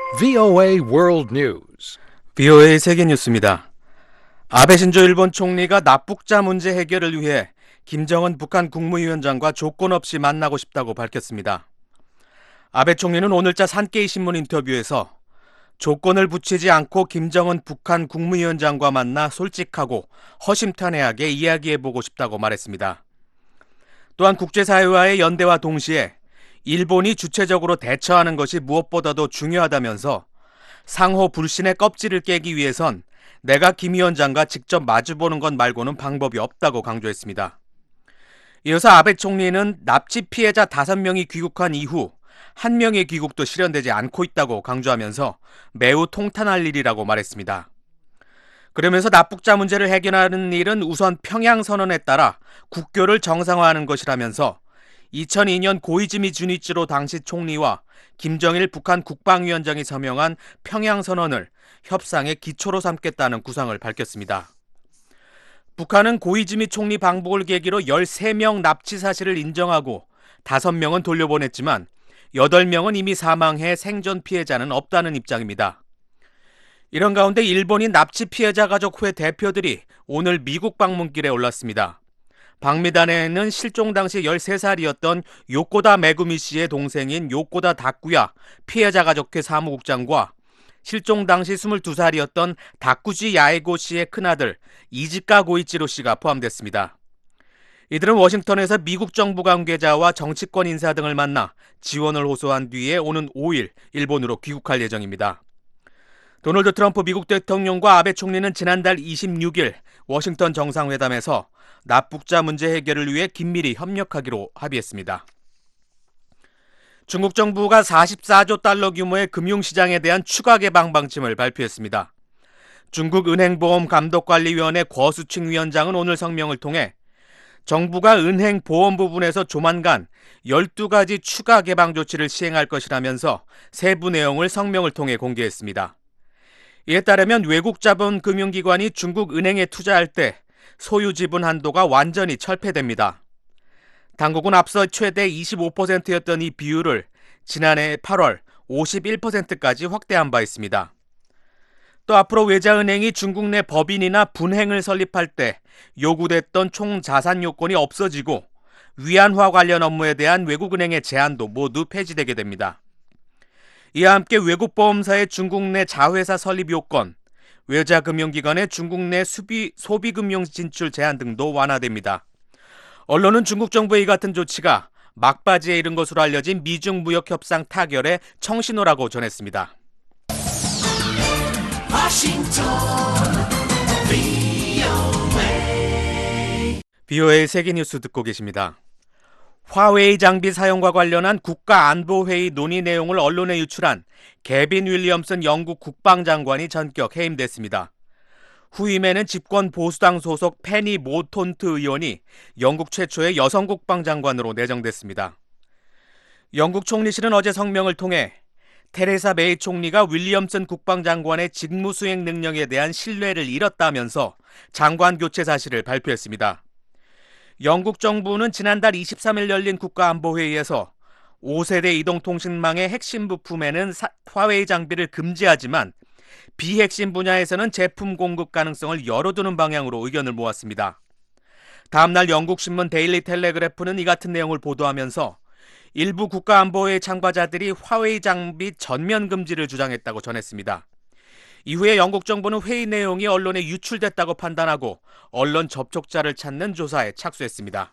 VOA World News. VOA 세계 뉴스입니다. 아베 신조 일본 총리가 납북자 문제 해결을 위해 김정은 북한 국무위원장과 조건 없이 만나고 싶다고 밝혔습니다. 아베 총리는 오늘자 산케이 신문 인터뷰에서 조건을 붙이지 않고 김정은 북한 국무위원장과 만나 솔직하고 허심탄회하게 이야기해보고 싶다고 말했습니다. 또한 국제사회와의 연대와 동시에 일본이 주체적으로 대처하는 것이 무엇보다도 중요하다면서 상호 불신의 껍질을 깨기 위해선 내가 김 위원장과 직접 마주보는 것 말고는 방법이 없다고 강조했습니다. 이어서 아베 총리는 납치 피해자 5명이 귀국한 이후 1명의 귀국도 실현되지 않고 있다고 강조하면서 매우 통탄할 일이라고 말했습니다. 그러면서 납북자 문제를 해결하는 일은 우선 평양선언에 따라 국교를 정상화하는 것이라면서 2002년 고이즈미 주니치로 당시 총리와 김정일 북한 국방위원장이 서명한 평양선언을 협상의 기초로 삼겠다는 구상을 밝혔습니다. 북한은 고이즈미 총리 방북을 계기로 13명 납치 사실을 인정하고 5명은 돌려보냈지만 8명은 이미 사망해 생존 피해자는 없다는 입장입니다. 이런 가운데 일본인 납치 피해자 가족회 대표들이 오늘 미국 방문길에 올랐습니다. 방미단에는 실종 당시 13살이었던 요코다 메구미 씨의 동생인 요코다 다쿠야 피해자 가족회 사무국장과 실종 당시 22살이었던 다쿠지 야에고 씨의 큰아들 이지카 고이치로 씨가 포함됐습니다. 이들은 워싱턴에서 미국 정부 관계자와 정치권 인사 등을 만나 지원을 호소한 뒤에 오는 5일 일본으로 귀국할 예정입니다. 도널드 트럼프 미국 대통령과 아베 총리는 지난달 26일 워싱턴 정상회담에서 납북자 문제 해결을 위해 긴밀히 협력하기로 합의했습니다. 중국 정부가 44조 달러 규모의 금융시장에 대한 추가 개방 방침을 발표했습니다. 중국 은행보험감독관리위원회 거수칭 위원장은 오늘 성명을 통해 정부가 은행 보험 부분에서 조만간 12가지 추가 개방 조치를 시행할 것이라면서 세부 내용을 성명을 통해 공개했습니다. 이에 따르면 외국 자본 금융기관이 중국 은행에 투자할 때 소유 지분 한도가 완전히 철폐됩니다. 당국은 앞서 최대 25%였던 이 비율을 지난해 8월 51%까지 확대한 바 있습니다. 또 앞으로 외자은행이 중국 내 법인이나 분행을 설립할 때 요구됐던 총 자산 요건이 없어지고 위안화 관련 업무에 대한 외국은행의 제한도 모두 폐지되게 됩니다. 이와 함께 외국보험사의 중국 내 자회사 설립 요건, 외자금융기관의 중국 내 소비금융 진출 제한 등도 완화됩니다. 언론은 중국 정부의 이 같은 조치가 막바지에 이른 것으로 알려진 미중 무역협상 타결의 청신호라고 전했습니다. VOA 세계뉴스 듣고 계십니다. 화웨이 장비 사용과 관련한 국가안보회의 논의 내용을 언론에 유출한 개빈 윌리엄슨 영국 국방장관이 전격 해임됐습니다. 후임에는 집권 보수당 소속 페니 모톤트 의원이 영국 최초의 여성 국방장관으로 내정됐습니다. 영국 총리실은 어제 성명을 통해 테레사 메이 총리가 윌리엄슨 국방장관의 직무 수행 능력에 대한 신뢰를 잃었다면서 장관 교체 사실을 발표했습니다. 영국 정부는 지난달 23일 열린 국가안보회의에서 5세대 이동통신망의 핵심 부품에는 화웨이 장비를 금지하지만 비핵심 분야에서는 제품 공급 가능성을 열어두는 방향으로 의견을 모았습니다. 다음날 영국 신문 데일리 텔레그래프는 이 같은 내용을 보도하면서 일부 국가안보회의 참가자들이 화웨이 장비 전면 금지를 주장했다고 전했습니다. 이후에 영국 정부는 회의 내용이 언론에 유출됐다고 판단하고 언론 접촉자를 찾는 조사에 착수했습니다.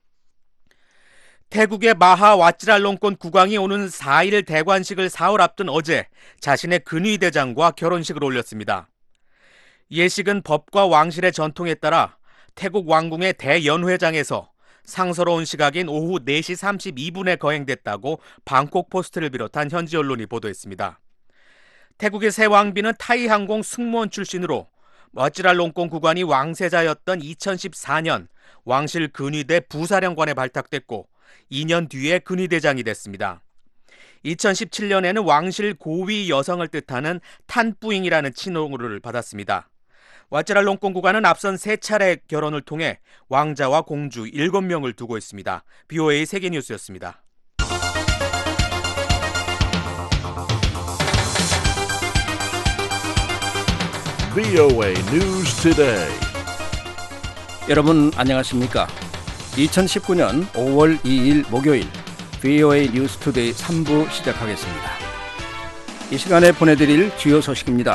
태국의 마하 와찌랄롱권 국왕이 오는 4일 대관식을 사흘 앞둔 어제 자신의 근위대장과 결혼식을 올렸습니다. 예식은 법과 왕실의 전통에 따라 태국 왕궁의 대연회장에서 상서로운 시각인 오후 4시 32분에 거행됐다고 방콕 포스트를 비롯한 현지 언론이 보도했습니다. 태국의 새 왕비는 타이항공 승무원 출신으로 와찌랄롱권 국왕이 왕세자였던 2014년 왕실 근위대 부사령관에 발탁됐고 2년 뒤에 근위대장이 됐습니다. 2017년에는 왕실 고위 여성을 뜻하는 탄뿌잉이라는 칭호를 받았습니다. 와찌랄롱권 국왕은 앞선 3차례 결혼을 통해 왕자와 공주 7명을 두고 있습니다. VOA 세계뉴스였습니다. VOA News Today. 여러분 안녕하십니까? 2019년 5월 2일 목요일 VOA 뉴스 투데이 3부 시작하겠습니다. 이 시간에 보내드릴 주요 소식입니다.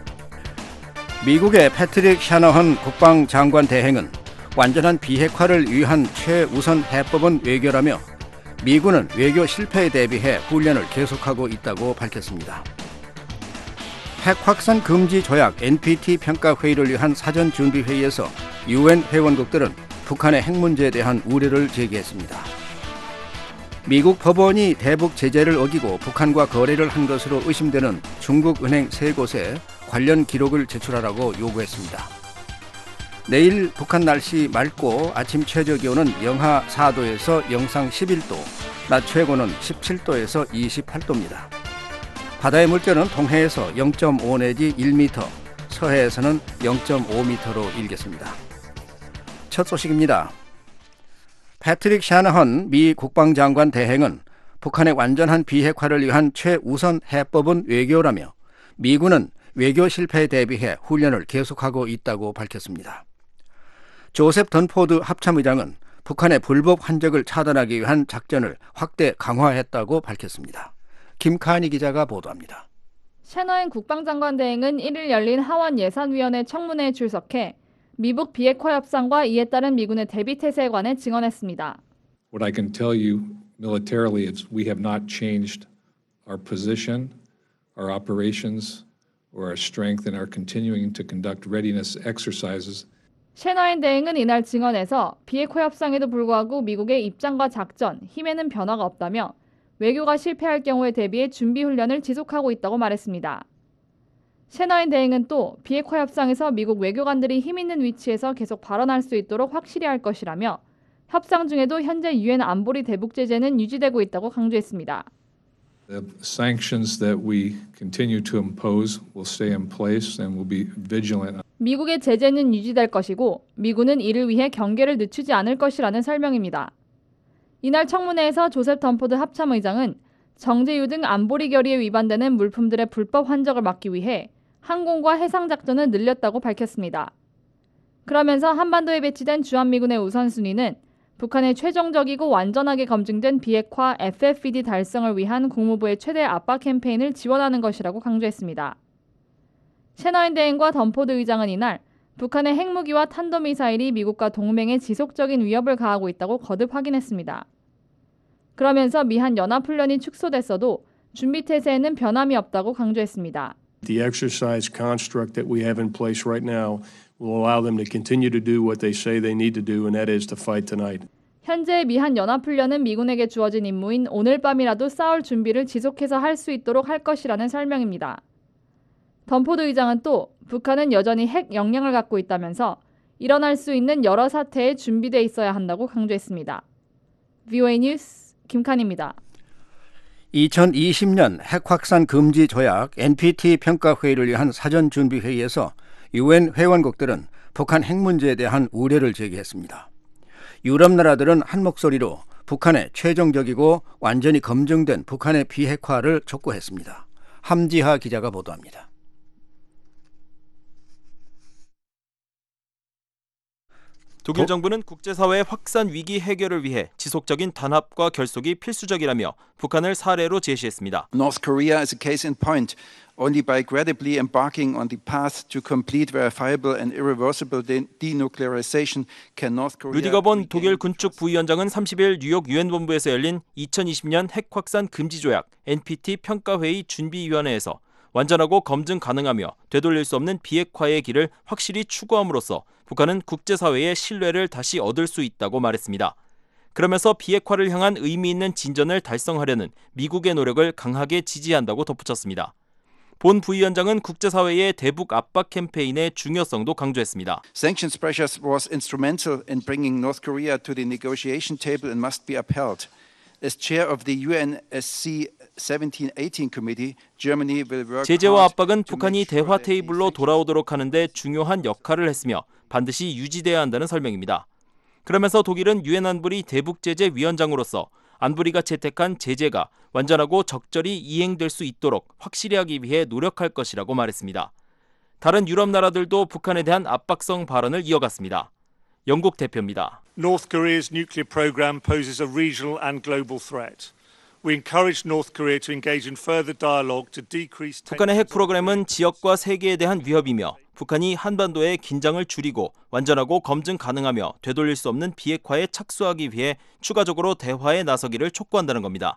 미국의 패트릭 샤너헌 국방장관 대행은 완전한 비핵화를 위한 최우선 해법은 외교라며 미군은 외교 실패에 대비해 훈련을 계속하고 있다고 밝혔습니다. 핵 확산 금지 조약 NPT 평가 회의를 위한 사전 준비 회의에서 UN 회원국들은 북한의 핵 문제에 대한 우려를 제기했습니다. 미국 법원이 대북 제재를 어기고 북한과 거래를 한 것으로 의심되는 중국 은행 3곳에 관련 기록을 제출하라고 요구했습니다. 내일 북한 날씨 맑고 아침 최저 기온은 영하 4도에서 영상 11도, 낮 최고는 17도에서 28도입니다. 바다의 물결은 동해에서 0.5 내지 1m, 서해에서는 0.5m로 일겠습니다. 첫 소식입니다. 패트릭 샤너헌 미 국방장관 대행은 북한의 완전한 비핵화를 위한 최우선 해법은 외교라며 미군은 외교 실패에 대비해 훈련을 계속하고 있다고 밝혔습니다. 조셉 던포드 합참의장은 북한의 불법 환적을 차단하기 위한 작전을 확대 강화했다고 밝혔습니다. 김카니 기자가 보도합니다. 샤너헌 국방장관 대행은 1일 열린 하원 예산위원회 청문회에 출석해 미북 비핵화 협상과 이에 따른 미군의 대비 태세에 관해 증언했습니다. What I can tell you militarily is we have not changed our position, our operations, or our strength and are continuing to conduct readiness exercises. 샤너헌 대행은 이날 증언에서 비핵화 협상에도 불구하고 미국의 입장과 작전, 힘에는 변화가 없다며 외교가 실패할 경우에 대비해 준비 훈련을 지속하고 있다고 말했습니다. 샤너헌 대행은 또 비핵화 협상에서 미국 외교관들이 힘 있는 위치에서 계속 발언할 수 있도록 확실히 할 것이라며 협상 중에도 현재 유엔 안보리 대북 제재는 유지되고 있다고 강조했습니다. The sanctions that we continue to impose will stay in place and will be vigilant. 미국의 제재는 유지될 것이고 미군은 이를 위해 경계를 늦추지 않을 것이라는 설명입니다. 이날 청문회에서 조셉 던포드 합참의장은 정제유 등 안보리 결의에 위반되는 물품들의 불법 환적을 막기 위해 항공과 해상 작전을 늘렸다고 밝혔습니다. 그러면서 한반도에 배치된 주한미군의 우선순위는 북한의 최종적이고 완전하게 검증된 비핵화 FFPD 달성을 위한 국무부의 최대 압박 캠페인을 지원하는 것이라고 강조했습니다. 샤너헌 대행과 던포드 의장은 이날 북한의 핵무기와 탄도미사일이 미국과 동맹에 지속적인 위협을 가하고 있다고 거듭 확인했습니다. 그러면서 미한 연합훈련이 축소됐어도 준비태세에는 변함이 없다고 강조했습니다. The exercise construct that we have in place right now will allow them to continue to do what they say they need to do, and that is to fight tonight. 현재 미한 연합훈련은 미군에게 주어진 임무인 오늘 밤이라도 싸울 준비를 지속해서 할 수 있도록 할 것이라는 설명입니다. 던포드 의장은 또 북한은 여전히 핵 역량을 갖고 있다면서 일어날 수 있는 여러 사태에 준비돼 있어야 한다고 강조했습니다. VOA 뉴스 김칸입니다. 2020년 핵 확산 금지 조약 NPT 평가 회의를 위한 사전 준비 회의에서 UN 회원국들은 북한 핵 문제에 대한 우려를 제기했습니다. 유럽 나라들은 한 목소리로 북한의 최종적이고 완전히 검증된 북한의 비핵화를 촉구했습니다. 함지하 기자가 보도합니다. 독일 정부는 국제사회의 확산 위기 해결을 위해 지속적인 단합과 결속이 필수적이라며 북한을 사례로 제시했습니다. North Korea is a case in point. Only by credibly embarking on the path to complete verifiable and irreversible denuclearization can North Korea. 루디거 본 독일 군축 부위원장은 30일 뉴욕 유엔 본부에서 열린 2020년 핵 확산 금지 조약 NPT 평가회의 준비위원회에서 완전하고 검증 가능하며 되돌릴 수 없는 비핵화의 길을 확실히 추구함으로써 북한은 국제사회의 신뢰를 다시 얻을 수 있다고 말했습니다. 그러면서 비핵화를 향한 의미 있는 진전을 달성하려는 미국의 노력을 강하게 지지한다고 덧붙였습니다. 본 부위원장은 국제사회의 대북 압박 캠페인의 중요성도 강조했습니다. Sanctions pressures was instrumental in bringing North Korea to the negotiation table and must be upheld. As chair of the UNSC 1718 committee, Germany will work. 제재와 압박은 북한이 대화 테이블로 돌아오도록 하는데 중요한 역할을 했으며 반드시 유지돼야 한다는 설명입니다. 그러면서 독일은 유엔 안보리 대북 제재 위원장으로서 안보리가 채택한 제재가 완전하고 적절히 이행될 수 있도록 확실히 하기 위해 노력할 것이라고 말했습니다. 다른 유럽 나라들도 북한에 대한 압박성 발언을 이어갔습니다. 영국 대표입니다. North Korea's nuclear program poses a regional and global threat. We encourage North Korea to engage in further dialogue to decrease 북한의 핵 프로그램은 지역과 세계에 대한 위협이며 북한이 한반도의 긴장을 줄이고 완전하고 검증 가능하며 되돌릴 수 없는 비핵화에 착수하기 위해 추가적으로 대화에 나서기를 촉구한다는 겁니다.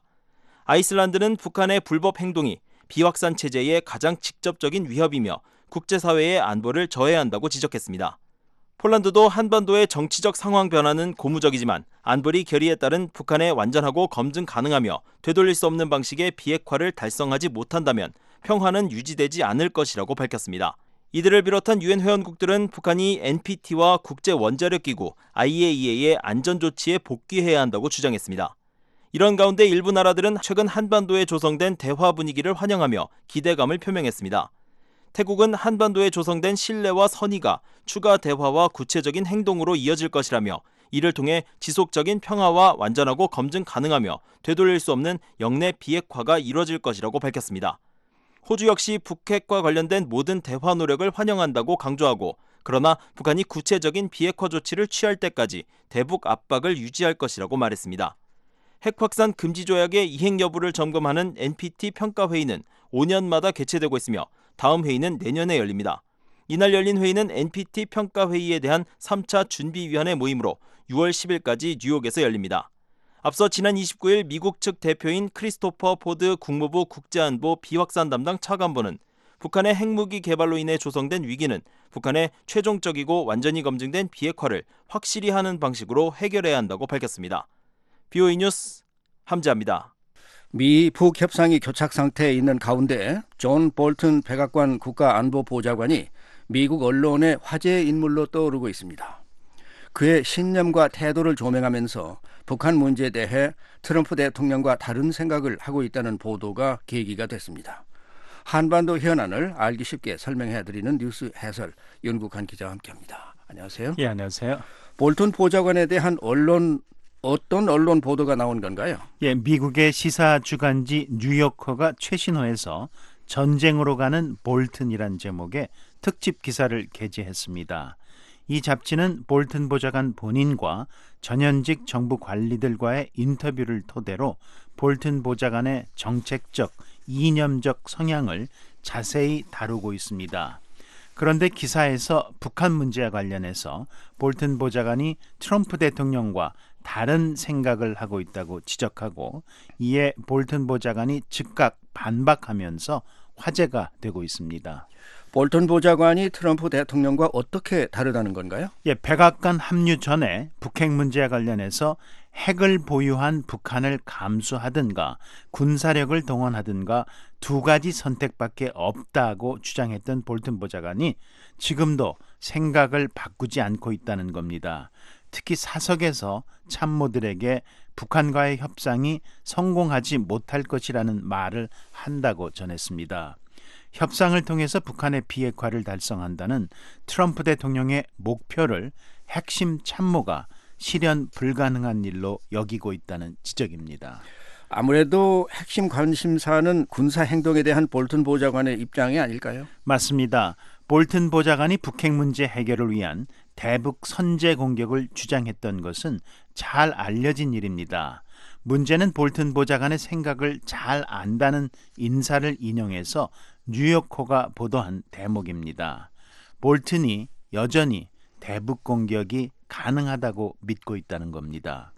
아이슬란드는 북한의 불법 행동이 비확산 체제의 가장 직접적인 위협이며 국제사회의 안보를 저해야 한다고 지적했습니다. 폴란드도 한반도의 정치적 상황 변화는 고무적이지만 안보리 결의에 따른 북한의 완전하고 검증 가능하며 되돌릴 수 없는 방식의 비핵화를 달성하지 못한다면 평화는 유지되지 않을 것이라고 밝혔습니다. 이들을 비롯한 유엔 회원국들은 북한이 NPT와 국제원자력기구 IAEA의 안전조치에 복귀해야 한다고 주장했습니다. 이런 가운데 일부 나라들은 최근 한반도에 조성된 대화 분위기를 환영하며 기대감을 표명했습니다. 태국은 한반도에 조성된 신뢰와 선의가 추가 대화와 구체적인 행동으로 이어질 것이라며 이를 통해 지속적인 평화와 완전하고 검증 가능하며 되돌릴 수 없는 영내 비핵화가 이뤄질 것이라고 밝혔습니다. 호주 역시 북핵과 관련된 모든 대화 노력을 환영한다고 강조하고 그러나 북한이 구체적인 비핵화 조치를 취할 때까지 대북 압박을 유지할 것이라고 말했습니다. 핵 확산 금지 조약의 이행 여부를 점검하는 NPT 평가회의는 5년마다 개최되고 있으며 다음 회의는 내년에 열립니다. 이날 열린 회의는 NPT 평가회의에 대한 3차 준비위원회 모임으로 6월 10일까지 뉴욕에서 열립니다. 앞서 지난 29일 미국 측 대표인 크리스토퍼 포드 국무부 국제안보 비확산 담당 차관보는 북한의 핵무기 개발로 인해 조성된 위기는 북한의 최종적이고 완전히 검증된 비핵화를 확실히 하는 방식으로 해결해야 한다고 밝혔습니다. BOE 뉴스 함재합니다. 미 북 협상이 교착 상태에 있는 가운데 존 볼튼 백악관 국가안보보좌관이 미국 언론의 화제의 인물로 떠오르고 있습니다. 그의 신념과 태도를 조명하면서 북한 문제에 대해 트럼프 대통령과 다른 생각을 하고 있다는 보도가 계기가 됐습니다. 한반도 현안을 알기 쉽게 설명해드리는 뉴스 해설 윤국한 기자와 함께합니다. 안녕하세요. 예, 안녕하세요. 볼튼 보좌관에 대한 어떤 언론 보도가 나온 건가요? 예, 미국의 시사 주간지 뉴요커가 최신호에서 전쟁으로 가는 볼튼이란 제목의 특집 기사를 게재했습니다. 이 잡지는 볼튼 보좌관 본인과 전현직 정부 관리들과의 인터뷰를 토대로 볼튼 보좌관의 정책적, 이념적 성향을 자세히 다루고 있습니다. 그런데 기사에서 북한 문제와 관련해서 볼튼 보좌관이 트럼프 대통령과 다른 생각을 하고 있다고 지적하고 이에 볼튼 보좌관이 즉각 반박하면서 화제가 되고 있습니다. 볼튼 보좌관이 트럼프 대통령과 어떻게 다르다는 건가요? 예, 백악관 합류 전에 북핵 문제와 관련해서 핵을 보유한 북한을 감수하든가 군사력을 동원하든가 두 가지 선택밖에 없다고 주장했던 볼튼 보좌관이 지금도 생각을 바꾸지 않고 있다는 겁니다. 특히 사석에서 참모들에게 북한과의 협상이 성공하지 못할 것이라는 말을 한다고 전했습니다. 협상을 통해서 북한의 비핵화를 달성한다는 트럼프 대통령의 목표를 핵심 참모가 실현 불가능한 일로 여기고 있다는 지적입니다. 아무래도 핵심 관심사는 군사 행동에 대한 볼튼 보좌관의 입장이 아닐까요? 맞습니다. 볼튼 보좌관이 북핵 문제 해결을 위한 대북 선제 공격을 주장했던 것은 잘 알려진 일입니다. 문제는 볼튼 보좌관의 생각을 잘 안다는 인사를 인용해서 뉴요커가 보도한 대목입니다. 볼튼이 여전히 대북 공격이 가능하다고 믿고 있다는 겁니다.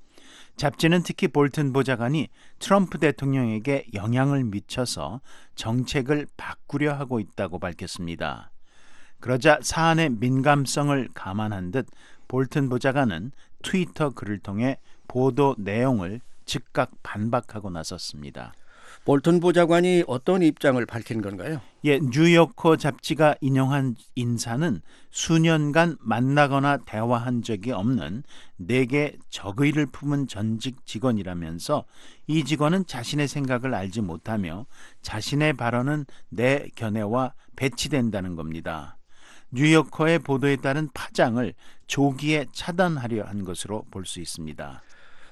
잡지는 특히 볼튼 보좌관이 트럼프 대통령에게 영향을 미쳐서 정책을 바꾸려 하고 있다고 밝혔습니다. 그러자 사안의 민감성을 감안한 듯 볼튼 보좌관은 트위터 글을 통해 보도 내용을 즉각 반박하고 나섰습니다. 볼튼 보좌관이 어떤 입장을 밝힌 건가요? 예, 뉴요커 잡지가 인용한 인사는 수년간 만나거나 대화한 적이 없는 내게 적의를 품은 전직 직원이라면서 이 직원은 자신의 생각을 알지 못하며 자신의 발언은 내 견해와 배치된다는 겁니다. 뉴요커의 보도에 따른 파장을 조기에 차단하려 한 것으로 볼 수 있습니다.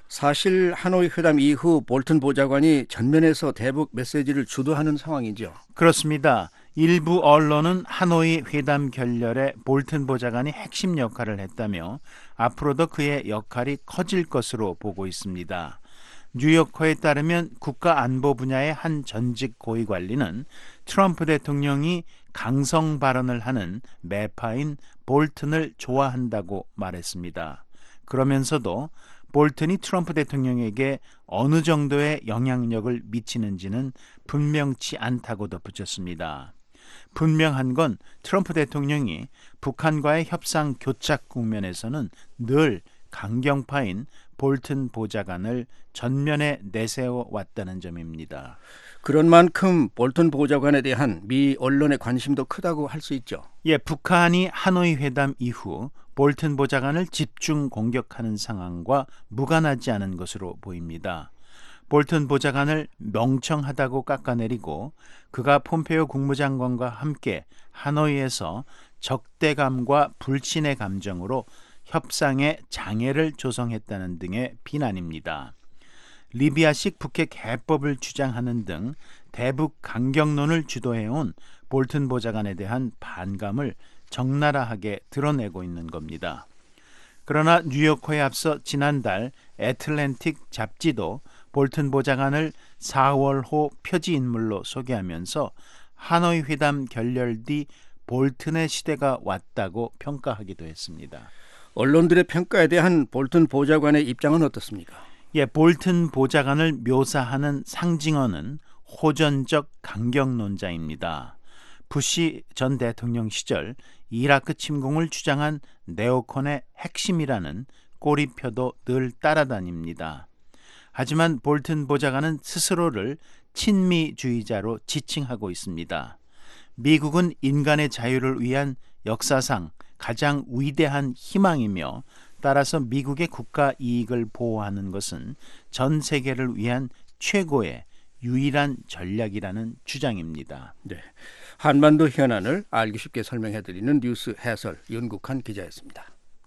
사실 하노이 회담 이후 볼튼 보좌관이 전면에서 대북 메시지를 주도하는 상황이죠. 그렇습니다. 일부 언론은 하노이 회담 결렬에 볼튼 보좌관이 핵심 역할을 했다며 앞으로도 그의 역할이 커질 것으로 보고 있습니다. 뉴요커에 따르면 국가안보 분야의 한 전직 고위관리는 트럼프 대통령이 강성 발언을 하는 매파인 볼튼을 좋아한다고 말했습니다. 그러면서도 볼튼이 트럼프 대통령에게 어느 정도의 영향력을 미치는지는 분명치 않다고 덧붙였습니다. 분명한 건 트럼프 대통령이 북한과의 협상 교착 국면에서는 늘 강경파인 볼튼 보좌관을 전면에 내세워 왔다는 점입니다. 그런 만큼 볼튼 보좌관에 대한 미 언론의 관심도 크다고 할 수 있죠. 예, 북한이 하노이 회담 이후 볼튼 보좌관을 집중 공격하는 상황과 무관하지 않은 것으로 보입니다. 볼튼 보좌관을 멍청하다고 깎아내리고 그가 폼페이오 국무장관과 함께 하노이에서 적대감과 불신의 감정으로 협상에 장애를 조성했다는 등의 비난입니다. 리비아식 북핵 해법을 주장하는 등 대북 강경론을 주도해온 볼튼 보좌관에 대한 반감을 적나라하게 드러내고 있는 겁니다. 그러나 뉴요커에 앞서 지난달 애틀랜틱 잡지도 볼튼 보좌관을 4월호 표지 인물로 소개하면서 하노이 회담 결렬 뒤 볼튼의 시대가 왔다고 평가하기도 했습니다. 언론들의 평가에 대한 볼튼 보좌관의 입장은 어떻습니까? 예, 볼튼 보좌관을 묘사하는 상징어는 호전적 강경론자입니다. 부시 전 대통령 시절 이라크 침공을 주장한 네오콘의 핵심이라는 꼬리표도 늘 따라다닙니다. 하지만 볼튼 보좌관은 스스로를 친미주의자로 지칭하고 있습니다. 미국은 인간의 자유를 위한 역사상 가장 위대한 희망이며 따라서 미국의 국가 이익을 보호하는 것은 전 세계를 위한 최고의 유일한 전략이라는 주장입니다. 네, 한반도 현안을 알기 쉽게 설명해드리는 뉴스 해설 윤국한 기자였습니다.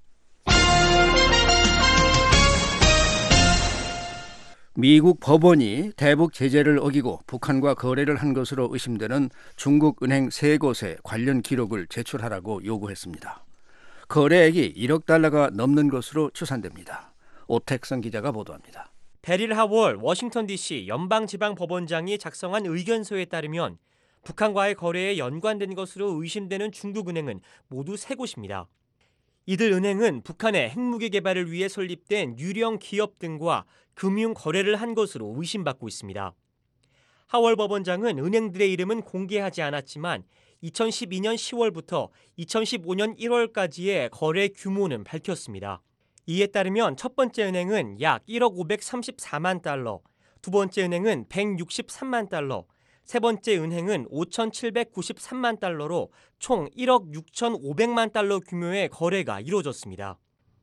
미국 법원이 대북 제재를 어기고 북한과 거래를 한 것으로 의심되는 중국 은행 3곳의 관련 기록을 제출하라고 요구했습니다. 거래액이 1억 달러가 넘는 것으로 추산됩니다. 오택성 기자가 보도합니다. 베릴 하월 워싱턴 DC 연방지방법원장이 작성한 의견서에 따르면 북한과의 거래에 연관된 것으로 의심되는 중국 은행은 모두 3곳입니다. 이들 은행은 북한의 핵무기 개발을 위해 설립된 유령 기업 등과 금융 거래를 한 것으로 의심받고 있습니다. 하월 법원장은 은행들의 이름은 공개하지 않았지만 2012년 10월부터 2015년 1월까지의 거래 규모는 밝혔습니다. 이에 따르면 첫 번째 은행은 약 1억 534만 달러, 두 번째 은행은 163만 달러, 세 번째 은행은 5,793만 달러로 총 1억 6,500만 달러 규모의 거래가 이루어졌습니다.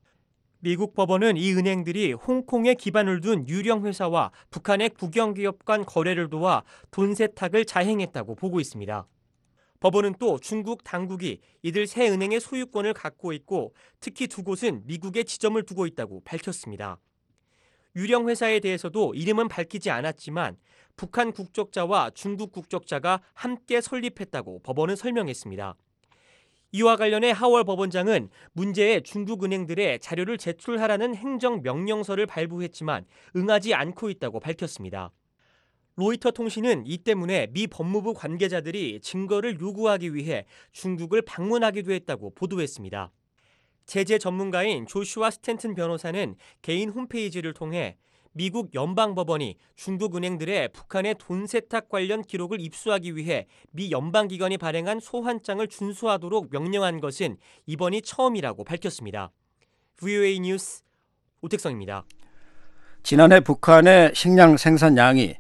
미국 법원은 이 은행들이 홍콩에 기반을 둔 유령 회사와 북한의 국영기업 간 거래를 도와 돈 세탁을 자행했다고 보고 있습니다. 법원은 또 중국 당국이 이들 세 은행의 소유권을 갖고 있고 특히 2곳은 미국에 지점을 두고 있다고 밝혔습니다. 유령 회사에 대해서도 이름은 밝히지 않았지만 북한 국적자와 중국 국적자가 함께 설립했다고 법원은 설명했습니다. 이와 관련해 하월 법원장은 문제의 중국 은행들의 자료를 제출하라는 행정명령서를 발부했지만 응하지 않고 있다고 밝혔습니다. 로이터 통신은 이 때문에 미 법무부 관계자들이 증거를 요구하기 위해 중국을 방문하기도 했다고 보도했습니다. 제재 전문가인 조슈아 스탠튼 변호사는 개인 홈페이지를 통해 미국 연방법원이 중국 은행들의 북한의 돈 세탁 관련 기록을 입수하기 위해 미 연방기관이 발행한 소환장을 준수하도록 명령한 것은 이번이 처음이라고 밝혔습니다. VOA 뉴스 오택성입니다. 지난해 북한의 식량 생산량이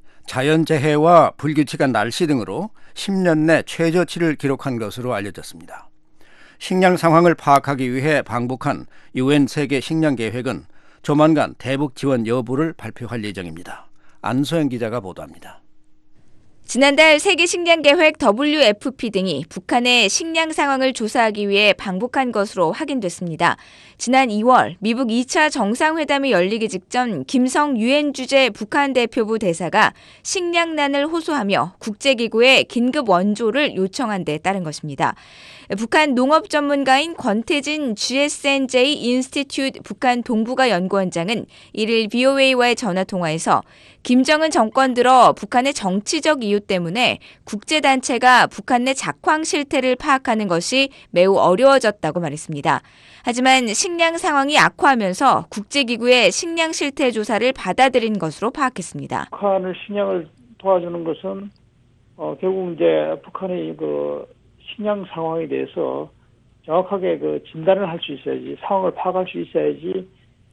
자연재해와 불규칙한 날씨 등으로 10년 내 최저치를 기록한 것으로 알려졌습니다. 식량 상황을 파악하기 위해 방북한 UN 세계 식량 계획은 조만간 대북 지원 여부를 발표할 예정입니다. 안소영 기자가 보도합니다. 지난달 세계식량계획 WFP 등이 북한의 식량 상황을 조사하기 위해 방북한 것으로 확인됐습니다. 지난 2월 미북 2차 정상회담이 열리기 직전 김성 유엔 주재 북한 대표부 대사가 식량난을 호소하며 국제기구에 긴급 원조를 요청한 데 따른 것입니다. 북한 농업 전문가인 권태진 GSNJ 인스티튜트 북한 동북아 연구원장은 1일 VOA와의 전화통화에서 김정은 정권 들어 북한의 정치적 이유 때문에 국제단체가 북한 내 작황 실태를 파악하는 것이 매우 어려워졌다고 말했습니다. 하지만 식량 상황이 악화하면서 국제기구의 식량 실태 조사를 받아들인 것으로 파악했습니다. 북한을 식량을 도와주는 것은 결국 이제 북한의 식량 상황에 대해서 정확하게 진단을 할 수 있어야지, 상황을 파악할 수 있어야지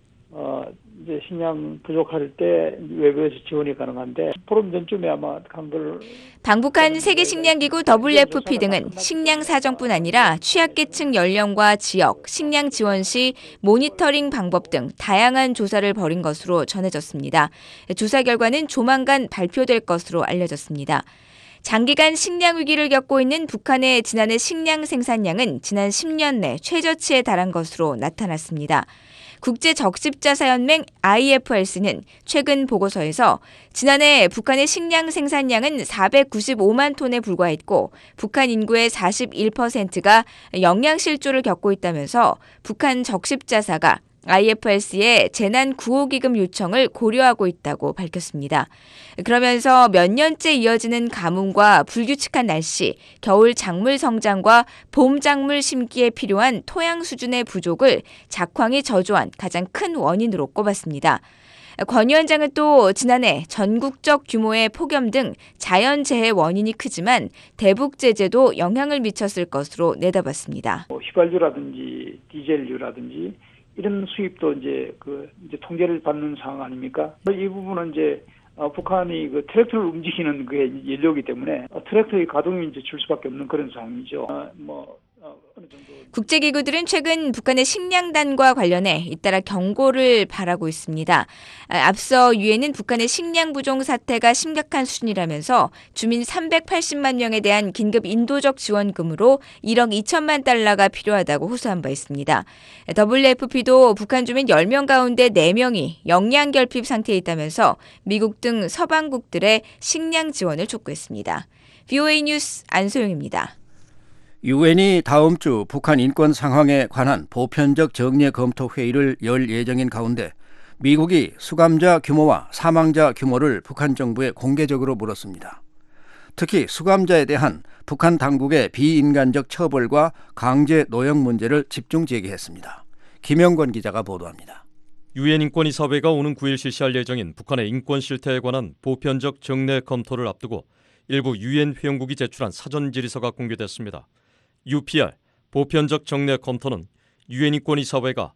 이제 식량 부족할 때 외부에서 지원이 가능한데 포럼 전쯤에 아마 한걸 방북한 세계식량기구 WFP 등은 식량 사정뿐 아니라 취약계층 연령과 지역, 식량 지원 시 모니터링 방법 등 다양한 조사를 벌인 것으로 전해졌습니다. 조사 결과는 조만간 발표될 것으로 알려졌습니다. 장기간 식량 위기를 겪고 있는 북한의 지난해 식량 생산량은 지난 10년 내 최저치에 달한 것으로 나타났습니다. 국제적십자사연맹 IFRC는 최근 보고서에서 지난해 북한의 식량 생산량은 495만 톤에 불과했고 북한 인구의 41%가 영양실조를 겪고 있다면서 북한 적십자사가 IFRC의 재난 구호기금 요청을 고려하고 있다고 밝혔습니다. 그러면서 몇 년째 이어지는 가뭄과 불규칙한 날씨, 겨울 작물 성장과 봄 작물 심기에 필요한 토양 수준의 부족을 작황이 저조한 가장 큰 원인으로 꼽았습니다. 권 위원장은 또 지난해 전국적 규모의 폭염 등 자연재해 원인이 크지만 대북 제재도 영향을 미쳤을 것으로 내다봤습니다. 휘발유라든지 디젤유라든지 이런 수입도 이제 통제를 받는 상황 아닙니까? 이 부분은 이제 북한이 트랙터를 움직이는 그게 연료이기 때문에 트랙터의 가동이 이제 줄 수밖에 없는 그런 상황이죠. 어느 정도. 국제기구들은 최근 북한의 식량단과 관련해 잇따라 경고를 발하고 있습니다. 앞서 유엔은 북한의 식량 부족 사태가 심각한 수준이라면서 주민 380만 명에 대한 긴급 인도적 지원금으로 1억 2천만 달러가 필요하다고 호소한 바 있습니다. WFP도 북한 주민 10명 가운데 4명이 영양결핍 상태에 있다면서 미국 등 서방국들의 식량 지원을 촉구했습니다. VOA 뉴스 안소영입니다. 유엔이 다음 주 북한 인권 상황에 관한 보편적 정례 검토 회의를 열 예정인 가운데 미국이 수감자 규모와 사망자 규모를 북한 정부에 공개적으로 물었습니다. 특히 수감자에 대한 북한 당국의 비인간적 처벌과 강제 노역 문제를 집중 제기했습니다. 김영권 기자가 보도합니다. 유엔 인권이사회가 오는 9일 실시할 예정인 북한의 인권 실태에 관한 보편적 정례 검토를 앞두고 일부 유엔 회원국이 제출한 사전 질의서가 공개됐습니다. UPR, 보편적 정례 검토는 유엔 인권이사회가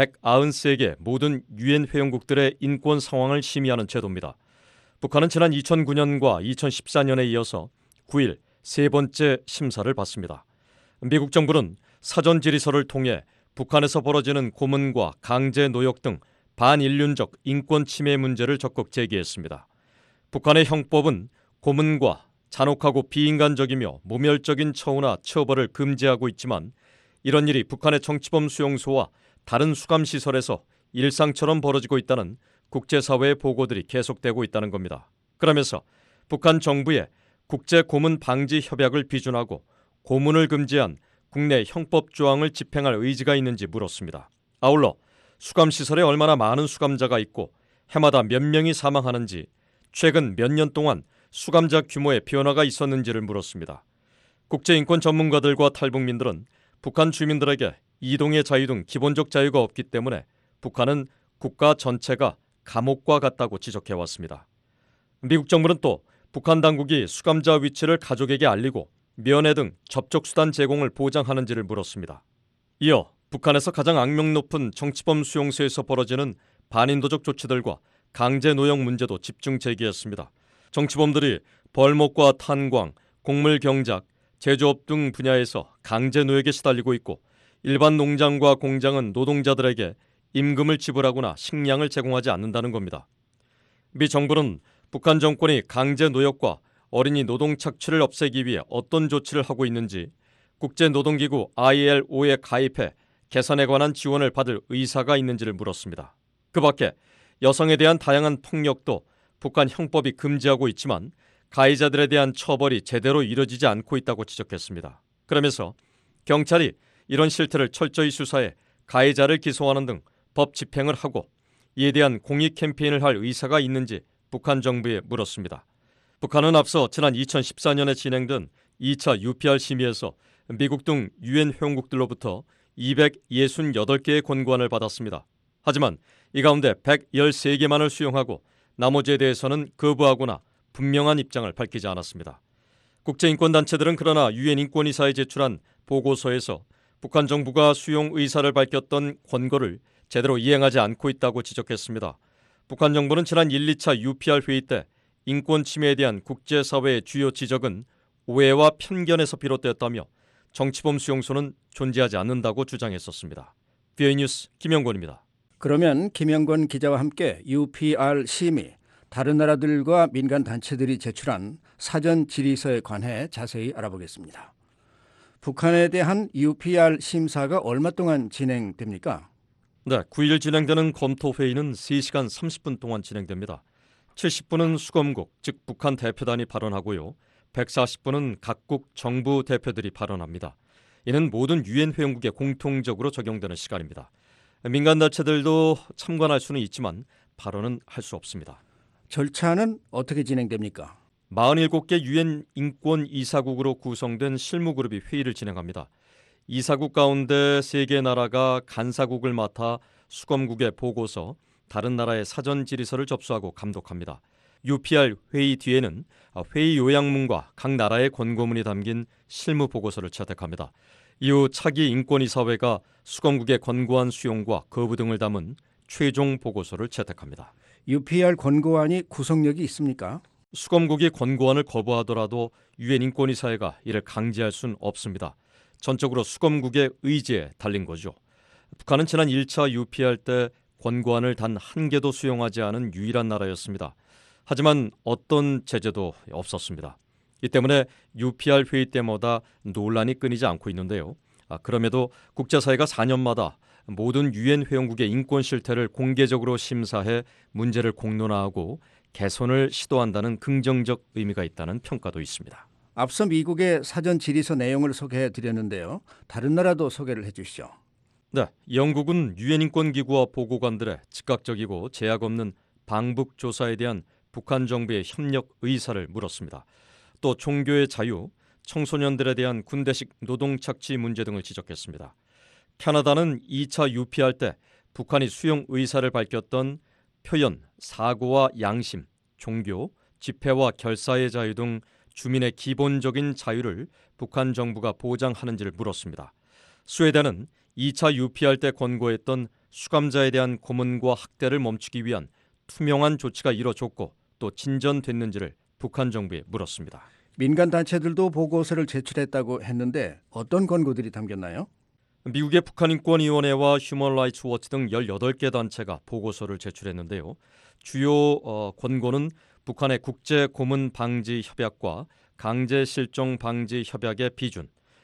193개 모든 유엔 회원국들의 인권 상황을 심의하는 제도입니다. 북한은 지난 2009년과 2014년에 이어서 9일 세 번째 심사를 받습니다. 미국 정부는 사전 질의서를 통해 북한에서 벌어지는 고문과 강제 노역 등 반인륜적 인권 침해 문제를 적극 제기했습니다. 북한의 형법은 고문과 잔혹하고 비인간적이며 모멸적인 처우나 처벌을 금지하고 있지만 이런 일이 북한의 정치범 수용소와 다른 수감시설에서 일상처럼 벌어지고 있다는 국제사회의 보고들이 계속되고 있다는 겁니다. 그러면서 북한 정부에 국제고문 방지 협약을 비준하고 고문을 금지한 국내 형법 조항을 집행할 의지가 있는지 물었습니다. 아울러 수감시설에 얼마나 많은 수감자가 있고 해마다 몇 명이 사망하는지, 최근 몇 년 동안 수감자 규모의 변화가 있었는지를 물었습니다. 국제인권 전문가들과 탈북민들은 북한 주민들에게 이동의 자유 등 기본적 자유가 없기 때문에 북한은 국가 전체가 감옥과 같다고 지적해왔습니다. 미국 정부는 또 북한 당국이 수감자 위치를 가족에게 알리고 면회 등 접촉수단 제공을 보장하는지를 물었습니다. 이어 북한에서 가장 악명 높은 정치범 수용소에서 벌어지는 반인도적 조치들과 강제 노역 문제도 집중 제기했습니다. 정치범들이 벌목과 탄광, 곡물 경작, 제조업 등 분야에서 강제 노역에 시달리고 있고 일반 농장과 공장은 노동자들에게 임금을 지불하거나 식량을 제공하지 않는다는 겁니다. 미 정부는 북한 정권이 강제 노역과 어린이 노동 착취를 없애기 위해 어떤 조치를 하고 있는지, 국제노동기구 ILO에 가입해 개선에 관한 지원을 받을 의사가 있는지를 물었습니다. 그 밖에 여성에 대한 다양한 폭력도 북한 형법이 금지하고 있지만 가해자들에 대한 처벌이 제대로 이뤄지지 않고 있다고 지적했습니다. 그러면서 경찰이 이런 실태를 철저히 수사해 가해자를 기소하는 등 법 집행을 하고 이에 대한 공익 캠페인을 할 의사가 있는지 북한 정부에 물었습니다. 북한은 앞서 지난 2014년에 진행된 2차 UPR 심의에서 미국 등 유엔 회원국들로부터 268개의 권고안을 받았습니다. 하지만 이 가운데 113개만을 수용하고 나머지에 대해서는 거부하거나 분명한 입장을 밝히지 않았습니다. 국제인권단체들은 그러나 유엔 인권이사에 제출한 보고서에서 북한 정부가 수용 의사를 밝혔던 권고를 제대로 이행하지 않고 있다고 지적했습니다. 북한 정부는 지난 1, 2차 UPR 회의 때 인권 침해에 대한 국제사회의 주요 지적은 오해와 편견에서 비롯되었다며 정치범 수용소는 존재하지 않는다고 주장했었습니다. BOA 뉴스 김영권입니다. 그러면 김영권 기자와 함께 UPR 심의, 다른 나라들과 민간 단체들이 제출한 사전 질의서에 관해 자세히 알아보겠습니다. 북한에 대한 UPR 심사가 얼마 동안 진행됩니까? 네, 9일 진행되는 검토회의는 3시간 30분 동안 진행됩니다. 70분은 수검국, 즉 북한 대표단이 발언하고요. 140분은 각국 정부 대표들이 발언합니다. 이는 모든 유엔 회원국에 공통적으로 적용되는 시간입니다. 민간 단체들도 참관할 수는 있지만 발언은 할 수 없습니다. 절차는 어떻게 진행됩니까? 47개 유엔 인권 이사국으로 구성된 실무그룹이 회의를 진행합니다. 이사국 가운데 3개 나라가 간사국을 맡아 수검국의 보고서, 다른 나라의 사전 질의서를 접수하고 감독합니다. UPR 회의 뒤에는 회의 요약문과 각 나라의 권고문이 담긴 실무 보고서를 채택합니다. 이후 차기 인권이사회가 수검국의 권고안 수용과 거부 등을 담은 최종 보고서를 채택합니다. UPR 권고안이 구속력이 있습니까? 수검국이 권고안을 거부하더라도 유엔 인권이사회가 이를 강제할 수는 없습니다. 전적으로 수검국의 의지에 달린 거죠. 북한은 지난 1차 UPR 때 권고안을 단 한 개도 수용하지 않은 유일한 나라였습니다. 하지만 어떤 제재도 없었습니다. 이 때문에 UPR 회의 때마다 논란이 끊이지 않고 있는데요. 그럼에도 국제사회가 4년마다 모든 유엔 회원국의 인권 실태를 공개적으로 심사해 문제를 공론화하고 개선을 시도한다는 긍정적 의미가 있다는 평가도 있습니다. 앞서 미국의 사전 질의서 내용을 소개해 드렸는데요. 다른 나라도 소개를 해 주시죠. 네, 영국은 유엔 인권기구와 보고관들의 즉각적이고 제약 없는 방북 조사에 대한 북한 정부의 협력 의사를 물었습니다. 또 종교의 자유, 청소년들에 대한 군대식 노동 착취 문제 등을 지적했습니다. 캐나다는 2차 UPR 때 북한이 수용 의사를 밝혔던 표현, 사고와 양심, 종교, 집회와 결사의 자유 등 주민의 기본적인 자유를 북한 정부가 보장하는지를 물었습니다. 스웨덴은 2차 UPR 때 권고했던 수감자에 대한 고문과 학대를 멈추기 위한 투명한 조치가 이뤄졌고 또 진전됐는지를 북한 정부에 물었습니다. 민간 단체들도 보고서를 제출했다고 했는데 어떤 권고들이 담겼나요? 미국의 북한인권위원회와 휴먼라이츠 워치 등 18개 단체가 보고서를 제출했는데요. 주요 권고는 북한의 국제고문방지협약과 강제실종방지협약의 비준,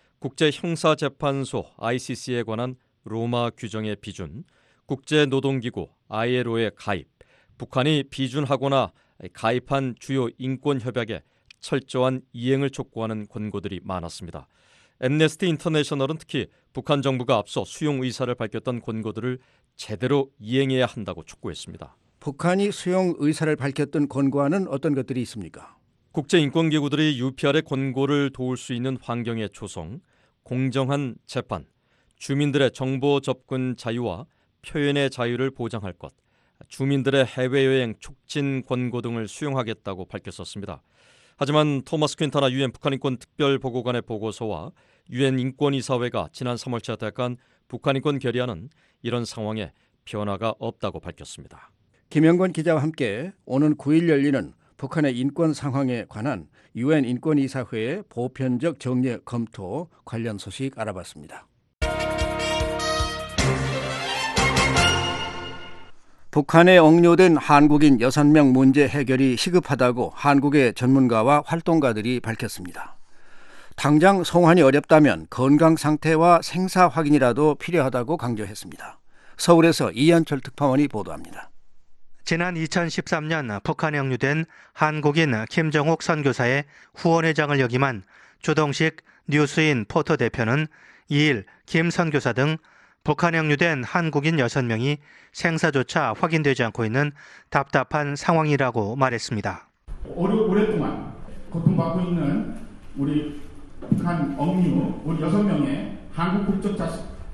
국제형사재판소 ICC에 관한 로마 규정의 비준, 국제노동기구 ILO의 가입, 북한이 비준하거나 가입한 주요 인권협약에 철저한 이행을 촉구하는 권고들이 많았습니다. 엠네스티 인터내셔널은 특히 북한 정부가 앞서 수용 의사를 밝혔던 권고들을 제대로 이행해야 한다고 촉구했습니다. 북한이 수용 의사를 밝혔던 권고안은 어떤 것들이 있습니까? 국제인권기구들이 UPR의 권고를 도울 수 있는 환경의 조성, 공정한 재판, 주민들의 정보 접근 자유와 표현의 자유를 보장할 것, 주민들의 해외여행 촉진 권고 등을 수용하겠다고 밝혔었습니다. 하지만 토마스 퀸타나 유엔 북한인권 특별보고관의 보고서와 유엔 인권이사회가 지난 3월 채택한 북한인권 결의안은 이런 상황에 변화가 없다고 밝혔습니다. 김영권 기자와 함께 오는 9일 열리는 북한의 인권 상황에 관한 유엔 인권이사회의 보편적 정례 검토 관련 소식 알아봤습니다. 북한에 억류된 한국인 6명 문제 해결이 시급하다고 한국의 전문가와 활동가들이 밝혔습니다. 당장 송환이 어렵다면 건강 상태와 생사 확인이라도 필요하다고 강조했습니다. 서울에서 이현철 특파원이 보도합니다. 지난 2013년 북한에 억류된 한국인 김정욱 선교사의 후원회장을 역임한 조동식 뉴스인 포터 대표는 2일 김 선교사 등 북한에 억류된 한국인 6명이 생사조차 확인되지 않고 있는 답답한 상황이라고 말했습니다. 오랫동안 고통받고 있는 우리 북한 억류 우리 6명의 한국 국적자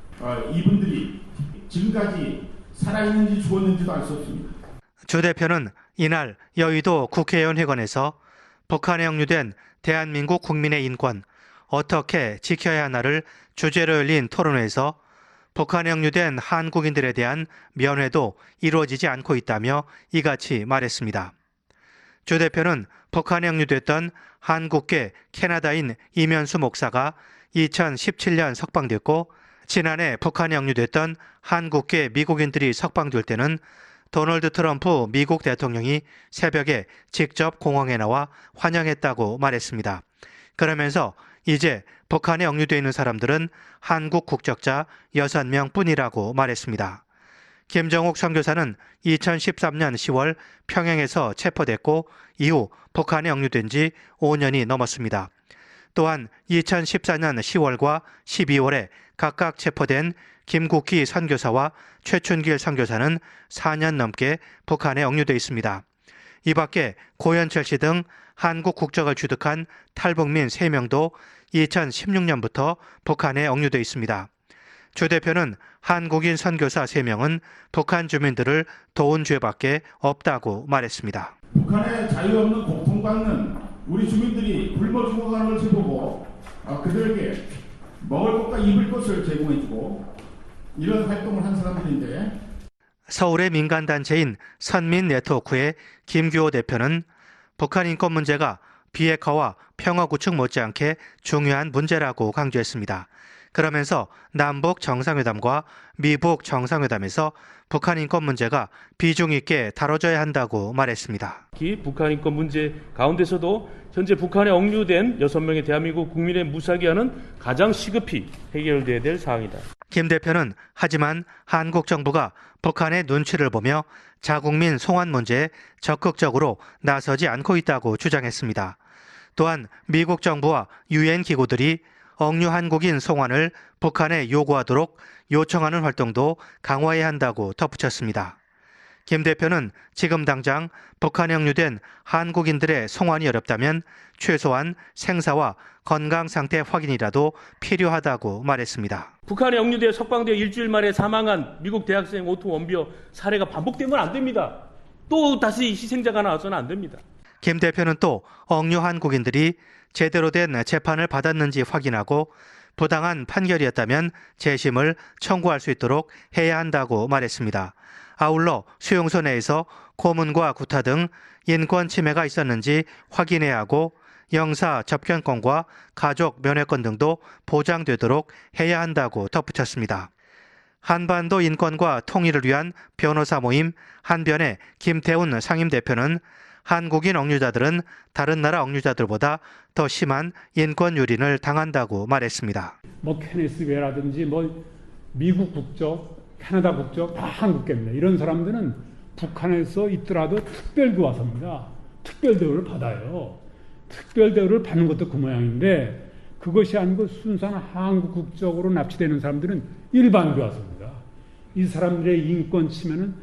이분들이 지금까지 살아있는지 죽었는지도 알 수 없습니다. 조 대표는 이날 여의도 국회의원 회관에서 북한에 억류된 대한민국 국민의 인권 어떻게 지켜야 하나를 주제로 열린 토론회에서 북한에 억류된 한국인들에 대한 면회도 이루어지지 않고 있다며 이같이 말했습니다. 조 대표는 북한에 억류됐던 한국계 캐나다인 이면수 목사가 2017년 석방됐고 지난해 북한에 억류됐던 한국계 미국인들이 석방될 때는 도널드 트럼프 미국 대통령이 새벽에 직접 공항에 나와 환영했다고 말했습니다. 그러면서 이제 북한에 억류되어 있는 사람들은 한국 국적자 6명 뿐이라고 말했습니다. 김정욱 선교사는 2013년 10월 평양에서 체포됐고 이후 북한에 억류된 지 5년이 넘었습니다. 또한 2014년 10월과 12월에 각각 체포된 김국희 선교사와 최춘길 선교사는 4년 넘게 북한에 억류돼 있습니다. 이 밖에 고현철 씨 등 한국 국적을 취득한 탈북민 3명도 2016년부터 북한에 억류돼 있습니다. 조 대표는 한국인 선교사 3명은 북한 주민들을 도운 죄밖에 없다고 말했습니다. 북한에 자유 없는 고통받는 우리 주민들이 굶어 죽어가는 걸 지켜보고 그들에게 먹을 것과 입을 것을 제공해주고 이런 활동을 한 사람들인데 서울의 민간단체인 선민네트워크의 김규호 대표는 북한 인권 문제가 비핵화와 평화 구축 못지않게 중요한 문제라고 강조했습니다. 그러면서 남북 정상회담과 미북 정상회담에서 북한 인권 문제가 비중 있게 다뤄져야 한다고 말했습니다. 북한 인권 문제 가운데서도 현재 북한에 억류된 6명의 대한민국 국민의 무사기한은 가장 시급히 해결돼야 될 사항이다. 김 대표는 하지만 한국 정부가 북한의 눈치를 보며 자국민 송환 문제에 적극적으로 나서지 않고 있다고 주장했습니다. 또한 미국 정부와 유엔 기구들이 억류 한국인 송환을 북한에 요구하도록 요청하는 활동도 강화해야 한다고 덧붙였습니다. 김 대표는 지금 당장 북한에 억류된 한국인들의 송환이 어렵다면 최소한 생사와 건강 상태 확인이라도 필요하다고 말했습니다. 북한에 억류되어 석방되어 일주일 만에 사망한 미국 대학생 오토 원비어 사례가 반복되면 안 됩니다. 또 다시 희생자가 나와서는 안 됩니다. 김 대표는 또 억류 한국인들이 제대로 된 재판을 받았는지 확인하고 부당한 판결이었다면 재심을 청구할 수 있도록 해야 한다고 말했습니다. 아울러 수용소 내에서 고문과 구타 등 인권 침해가 있었는지 확인해야 하고 영사 접견권과 가족 면회권 등도 보장되도록 해야 한다고 덧붙였습니다. 한반도 인권과 통일을 위한 변호사 모임 한변의 김태훈 상임대표는 한국인 억류자들은 다른 나라 억류자들보다 더 심한 인권 유린을 당한다고 말했습니다. 케네스 베라든지 미국 국적, 캐나다 국적 다 한국계입니다. 이런 사람들은 북한에서 있더라도 특별 교화서입니다. 특별 대우를 받아요. 특별 대우를 받는 것도 그 모양인데 그것이 아니고 순수한 한국 국적으로 납치되는 사람들은 일반 교화서입니다. 이 사람들의 인권 침해는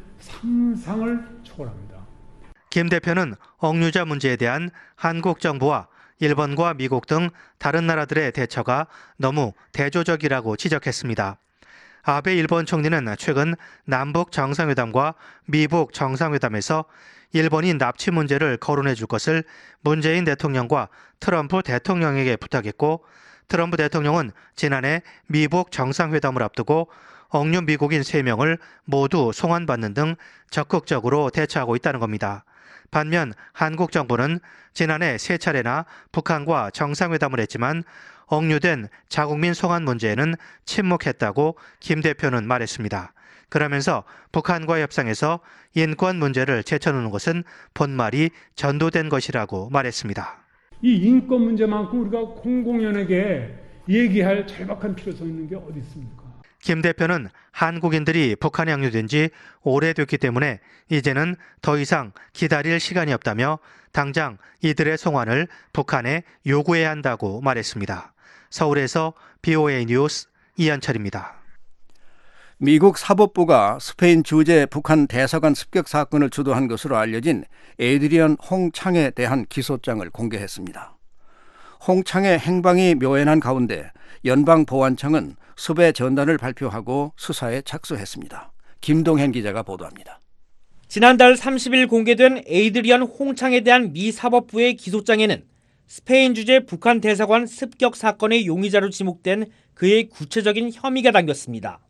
상상을 초월합니다. 김 대표는 억류자 문제에 대한 한국 정부와 일본과 미국 등 다른 나라들의 대처가 너무 대조적이라고 지적했습니다. 아베 일본 총리는 최근 남북 정상회담과 미북 정상회담에서 일본이 납치 문제를 거론해 줄 것을 문재인 대통령과 트럼프 대통령에게 부탁했고 트럼프 대통령은 지난해 미북 정상회담을 앞두고 억류 미국인 3명을 모두 송환받는 등 적극적으로 대처하고 있다는 겁니다. 반면 한국 정부는 지난해 3차례나 북한과 정상회담을 했지만 억류된 자국민 송환 문제에는 침묵했다고 김 대표는 말했습니다. 그러면서 북한과 협상에서 인권 문제를 제쳐놓는 것은 본말이 전도된 것이라고 말했습니다. 이 인권 문제만큼 우리가 공공연하게 얘기할 절박한 필요성이 있는 게 어디 있습니까? 김 대표는 한국인들이 북한에 억류된 지 오래됐기 때문에 이제는 더 이상 기다릴 시간이 없다며 당장 이들의 송환을 북한에 요구해야 한다고 말했습니다. 서울에서 BOA 뉴스 이현철입니다. 미국 사법부가 스페인 주재 북한 대사관 습격 사건을 주도한 것으로 알려진 에드리언 홍창에 대한 기소장을 공개했습니다. 홍창의 행방이 묘연한 가운데 연방보안청은 수배 전단을 발표하고 수사에 착수했습니다. 김동현 기자가 보도합니다. 지난달 30일 공개된 에이드리언 홍창에 대한 미 사법부의 기소장에는 스페인 주재 북한 대사관 습격 사건의 용의자로 지목된 그의 구체적인 혐의가 담겼습니다.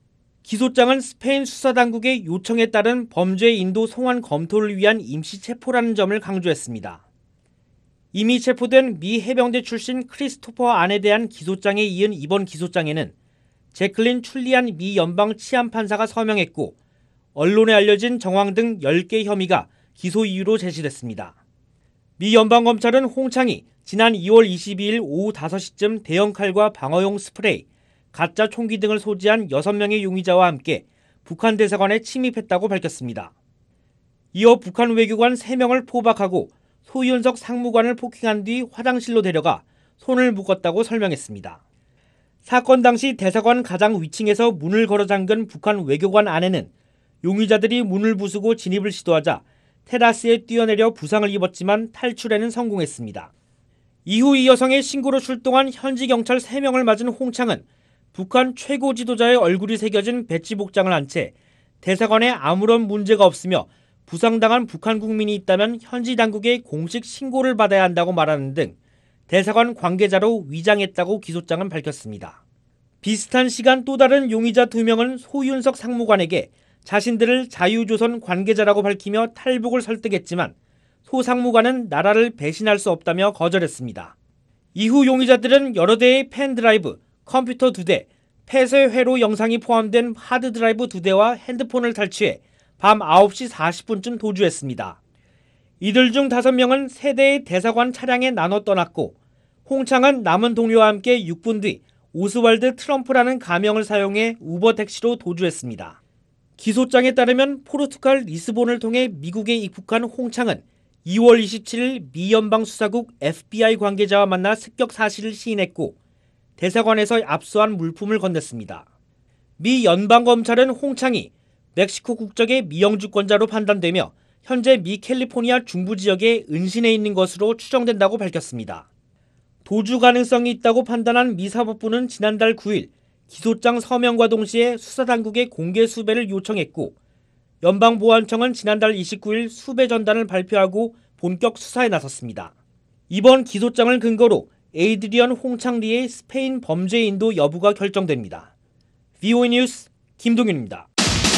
기소장은 스페인 수사당국의 요청에 따른 범죄 인도 송환 검토를 위한 임시 체포라는 점을 강조했습니다. 이미 체포된 미 해병대 출신 크리스토퍼 안에 대한 기소장에 이은 이번 기소장에는 제클린 출리안 미 연방 치안판사가 서명했고 언론에 알려진 정황 등 10개 혐의가 기소 이유로 제시됐습니다. 미 연방검찰은 홍창이 지난 2월 22일 오후 5시쯤 대형 칼과 방어용 스프레이, 가짜 총기 등을 소지한 6명의 용의자와 함께 북한 대사관에 침입했다고 밝혔습니다. 이어 북한 외교관 3명을 포박하고 소윤석 상무관을 폭행한 뒤 화장실로 데려가 손을 묶었다고 설명했습니다. 사건 당시 대사관 가장 위층에서 문을 걸어 잠근 북한 외교관 안에는 용의자들이 문을 부수고 진입을 시도하자 테라스에 뛰어내려 부상을 입었지만 탈출에는 성공했습니다. 이후 이 여성의 신고로 출동한 현지 경찰 3명을 맞은 홍창은 북한 최고 지도자의 얼굴이 새겨진 배지 복장을 한 채 대사관에 아무런 문제가 없으며 부상당한 북한 국민이 있다면 현지 당국에 공식 신고를 받아야 한다고 말하는 등 대사관 관계자로 위장했다고 기소장은 밝혔습니다. 비슷한 시간 또 다른 용의자 2명은 소윤석 상무관에게 자신들을 자유조선 관계자라고 밝히며 탈북을 설득했지만 소 상무관은 나라를 배신할 수 없다며 거절했습니다. 이후 용의자들은 여러 대의 펜드라이브, 컴퓨터 2대, 폐쇄 회로 영상이 포함된 하드드라이브 2대와 핸드폰을 탈취해 밤 9시 40분쯤 도주했습니다. 이들 중 5명은 3대의 대사관 차량에 나눠 떠났고 홍창은 남은 동료와 함께 6분 뒤 오스왈드 트럼프라는 가명을 사용해 우버 택시로 도주했습니다. 기소장에 따르면 포르투갈 리스본을 통해 미국에 입국한 홍창은 2월 27일 미 연방수사국 FBI 관계자와 만나 습격 사실을 시인했고 대사관에서 압수한 물품을 건넸습니다. 미 연방검찰은 홍창이 멕시코 국적의 미영주권자로 판단되며 현재 미 캘리포니아 중부 지역에 은신해 있는 것으로 추정된다고 밝혔습니다. 도주 가능성이 있다고 판단한 미 사법부는 지난달 9일 기소장 서명과 동시에 수사당국에 공개 수배를 요청했고 연방보안청은 지난달 29일 수배 전단을 발표하고 본격 수사에 나섰습니다. 이번 기소장을 근거로 에이드리언 홍창리의 스페인 범죄 인도 여부가 결정됩니다. BOA 뉴스 김동윤입니다.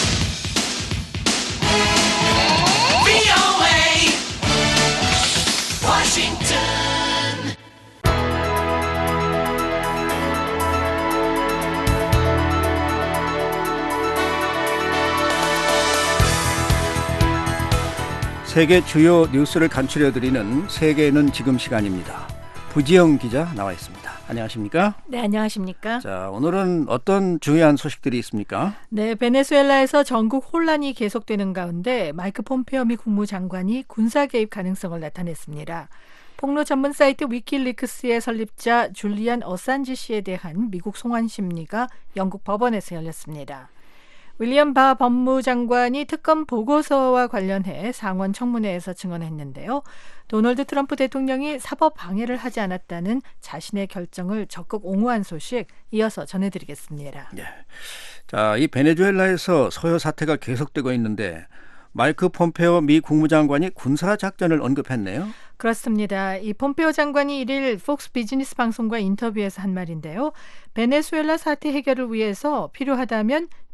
세계 주요 뉴스를 간추려드리는 세계는 지금 시간입니다. 부지영 기자 나와 있습니다. 안녕하십니까? 네, 안녕하십니까? 자, 오늘은 어떤 중요한 소식들이 있습니까? 네, 베네수엘라에서 전국 혼란이 계속되는 가운데 마이크 폼페오 미 국무장관이 군사 개입 가능성을 나타냈습니다. 폭로 전문 사이트 위키리크스의 설립자 줄리안 어산지 씨에 대한 미국 송환 심리가 영국 법원에서 열렸습니다. 윌리엄 바 법무장관이 특검 보고서와 관련해 상원 청문회에서 증언했는데요. 도널드 트럼프 대통령이 사법 방해를 하지 않았다는 자신의 결정을 적극 옹호한 소식 이어서 전해드리겠습니다. 네. 자, 이 베네수엘라에서 소요 사태가 계속되고 있는데 마이크 폼페오 미 국무장관이 군사 작전을 언급했네요. 그렇습니다. 이 폼페오 장관이 1일 폭스 비즈니스 방송과 인터뷰에서 한 말인데요. 베네수엘라 사태 해결을 위해서 필요하다면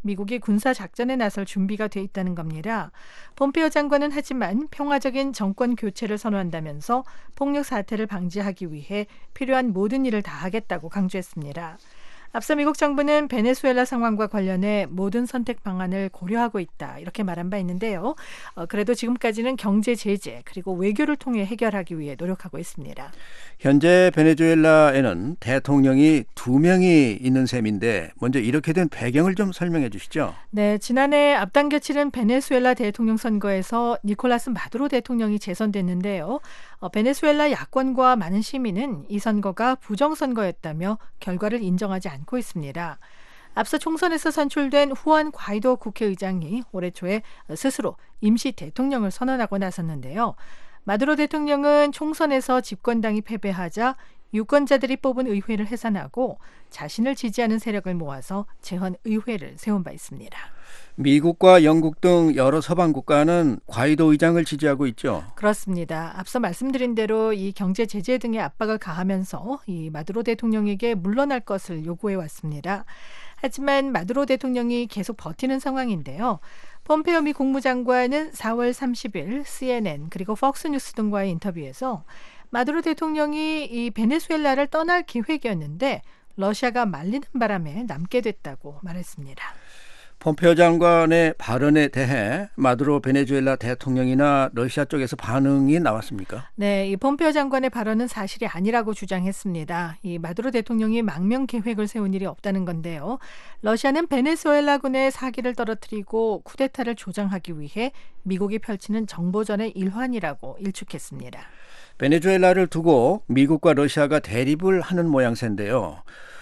미국이 군사 작전에 나설 준비가 돼 있다는 겁니다. 폼페오 장관은 하지만 평화적인 정권 교체를 선호한다면서 폭력 사태를 방지하기 위해 필요한 모든 일을 다하겠다고 강조했습니다. 앞서 미국 정부는 베네수엘라 상황과 관련해 모든 선택 방안을 고려하고 있다 이렇게 말한 바 있는데요. 그래도 지금까지는 경제 제재 그리고 외교를 통해 해결하기 위해 노력하고 있습니다. 현재 베네수엘라에는 대통령이 2명이 있는 셈인데 먼저 이렇게 된 배경을 좀 설명해 주시죠. 네, 지난해 앞당겨 치른 베네수엘라 대통령 선거에서 니콜라스 마두로 대통령이 재선됐는데요. 베네수엘라 야권과 많은 시민은 이 선거가 부정선거였다며 결과를 인정하지 않고 있습니다. 앞서 총선에서 선출된 후안 과이도 국회의장이 올해 초에 스스로 임시 대통령을 선언하고 나섰는데요. 마두로 대통령은 총선에서 집권당이 패배하자 유권자들이 뽑은 의회를 해산하고 자신을 지지하는 세력을 모아서 재헌 의회를 세운 바 있습니다. 미국과 영국 등 여러 서방 국가는 과이도 의장을 지지하고 있죠. 그렇습니다. 앞서 말씀드린 대로 이 경제 제재 등의 압박을 가하면서 이 마두로 대통령에게 물러날 것을 요구해 왔습니다. 하지만 마두로 대통령이 계속 버티는 상황인데요. 폼페오 미 국무장관은 4월 30일 CNN 그리고 폭스뉴스 등과의 인터뷰에서 마두로 대통령이 이 베네수엘라를 떠날 계획이었는데 러시아가 말리는 바람에 남게 됐다고 말했습니다. 폼페오 장관의 발언에 대해 마두로 베네수엘라 대통령이나 러시아 쪽에서 반응이 나왔습니까? 네, 이 폼페오 장관의 발언은 사실이 아니라고 주장했습니다. 이 마두로 대통령이 망명 계획을 세운 일이 없다는 건데요. 러시아는 베네수엘라군의 사기를 떨어뜨리고 쿠데타를 조장하기 위해 미국이 펼치는 정보전의 일환이라고 일축했습니다. 베네수엘라를 두고 미국과 러시아가 대립을 하는 모양새인데요.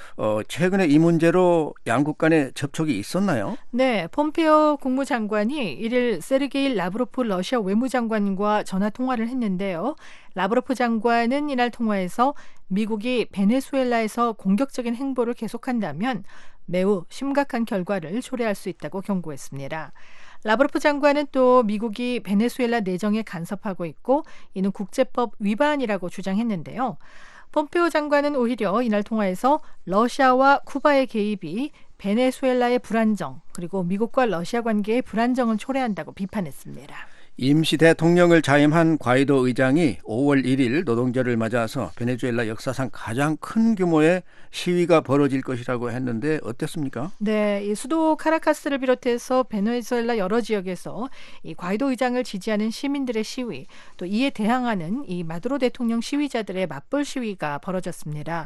최근에 이 문제로 양국 간에 접촉이 있었나요? 네, 폼페오 국무장관이 1일 세르게이 라브로프 러시아 외무장관과 전화 통화를 했는데요. 라브로프 장관은 이날 통화에서 미국이 베네수엘라에서 공격적인 행보를 계속한다면 매우 심각한 결과를 초래할 수 있다고 경고했습니다. 라브로프 장관은 또 미국이 베네수엘라 내정에 간섭하고 있고 이는 국제법 위반이라고 주장했는데요. 폼페오 장관은 오히려 이날 통화에서 러시아와 쿠바의 개입이 베네수엘라의 불안정 그리고 미국과 러시아 관계의 불안정을 초래한다고 비판했습니다. 임시 대통령을 자임한 과이도 의장이 5월 1일 노동절을 맞아서 베네수엘라 역사상 가장 큰 규모의 시위가 벌어질 것이라고 했는데 어땠습니까? 네, 이 수도 카라카스를 비롯해서 베네수엘라 여러 지역에서 이 과이도 의장을 지지하는 시민들의 시위, 또 이에 대항하는 이 마두로 대통령 시위자들의 맞불 시위가 벌어졌습니다.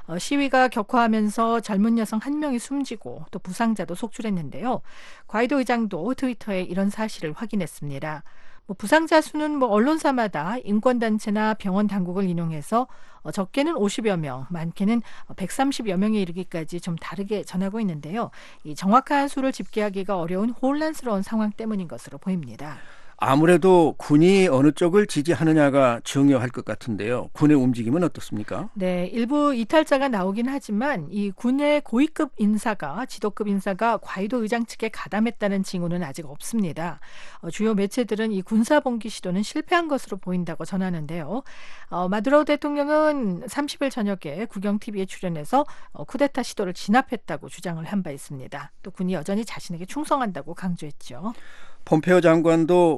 시위가 격화하면서 젊은 여성 한 명이 숨지고 또 부상자도 속출했는데요. 과이도 의장도 트위터에 이런 사실을 확인했습니다. 부상자 수는 언론사마다 인권단체나 병원 당국을 인용해서 적게는 50여 명, 많게는 130여 명에 이르기까지 좀 다르게 전하고 있는데요. 이 정확한 수를 집계하기가 어려운 혼란스러운 상황 때문인 것으로 보입니다. 아무래도 군이 어느 쪽을 지지하느냐가 중요할 것 같은데요. 군의 움직임은 어떻습니까? 네, 일부 이탈자가 나오긴 하지만 이 군의 고위급 인사가 지도급 인사가 과이도 의장 측에 가담했다는 징후는 아직 없습니다. 주요 매체들은 이 군사봉기 시도는 실패한 것으로 보인다고 전하는데요. 마두로 대통령은 30일 저녁에 국영TV에 출연해서 쿠데타 시도를 진압했다고 주장을 한 바 있습니다. 또 군이 여전히 자신에게 충성한다고 강조했죠. 폼페오 장관도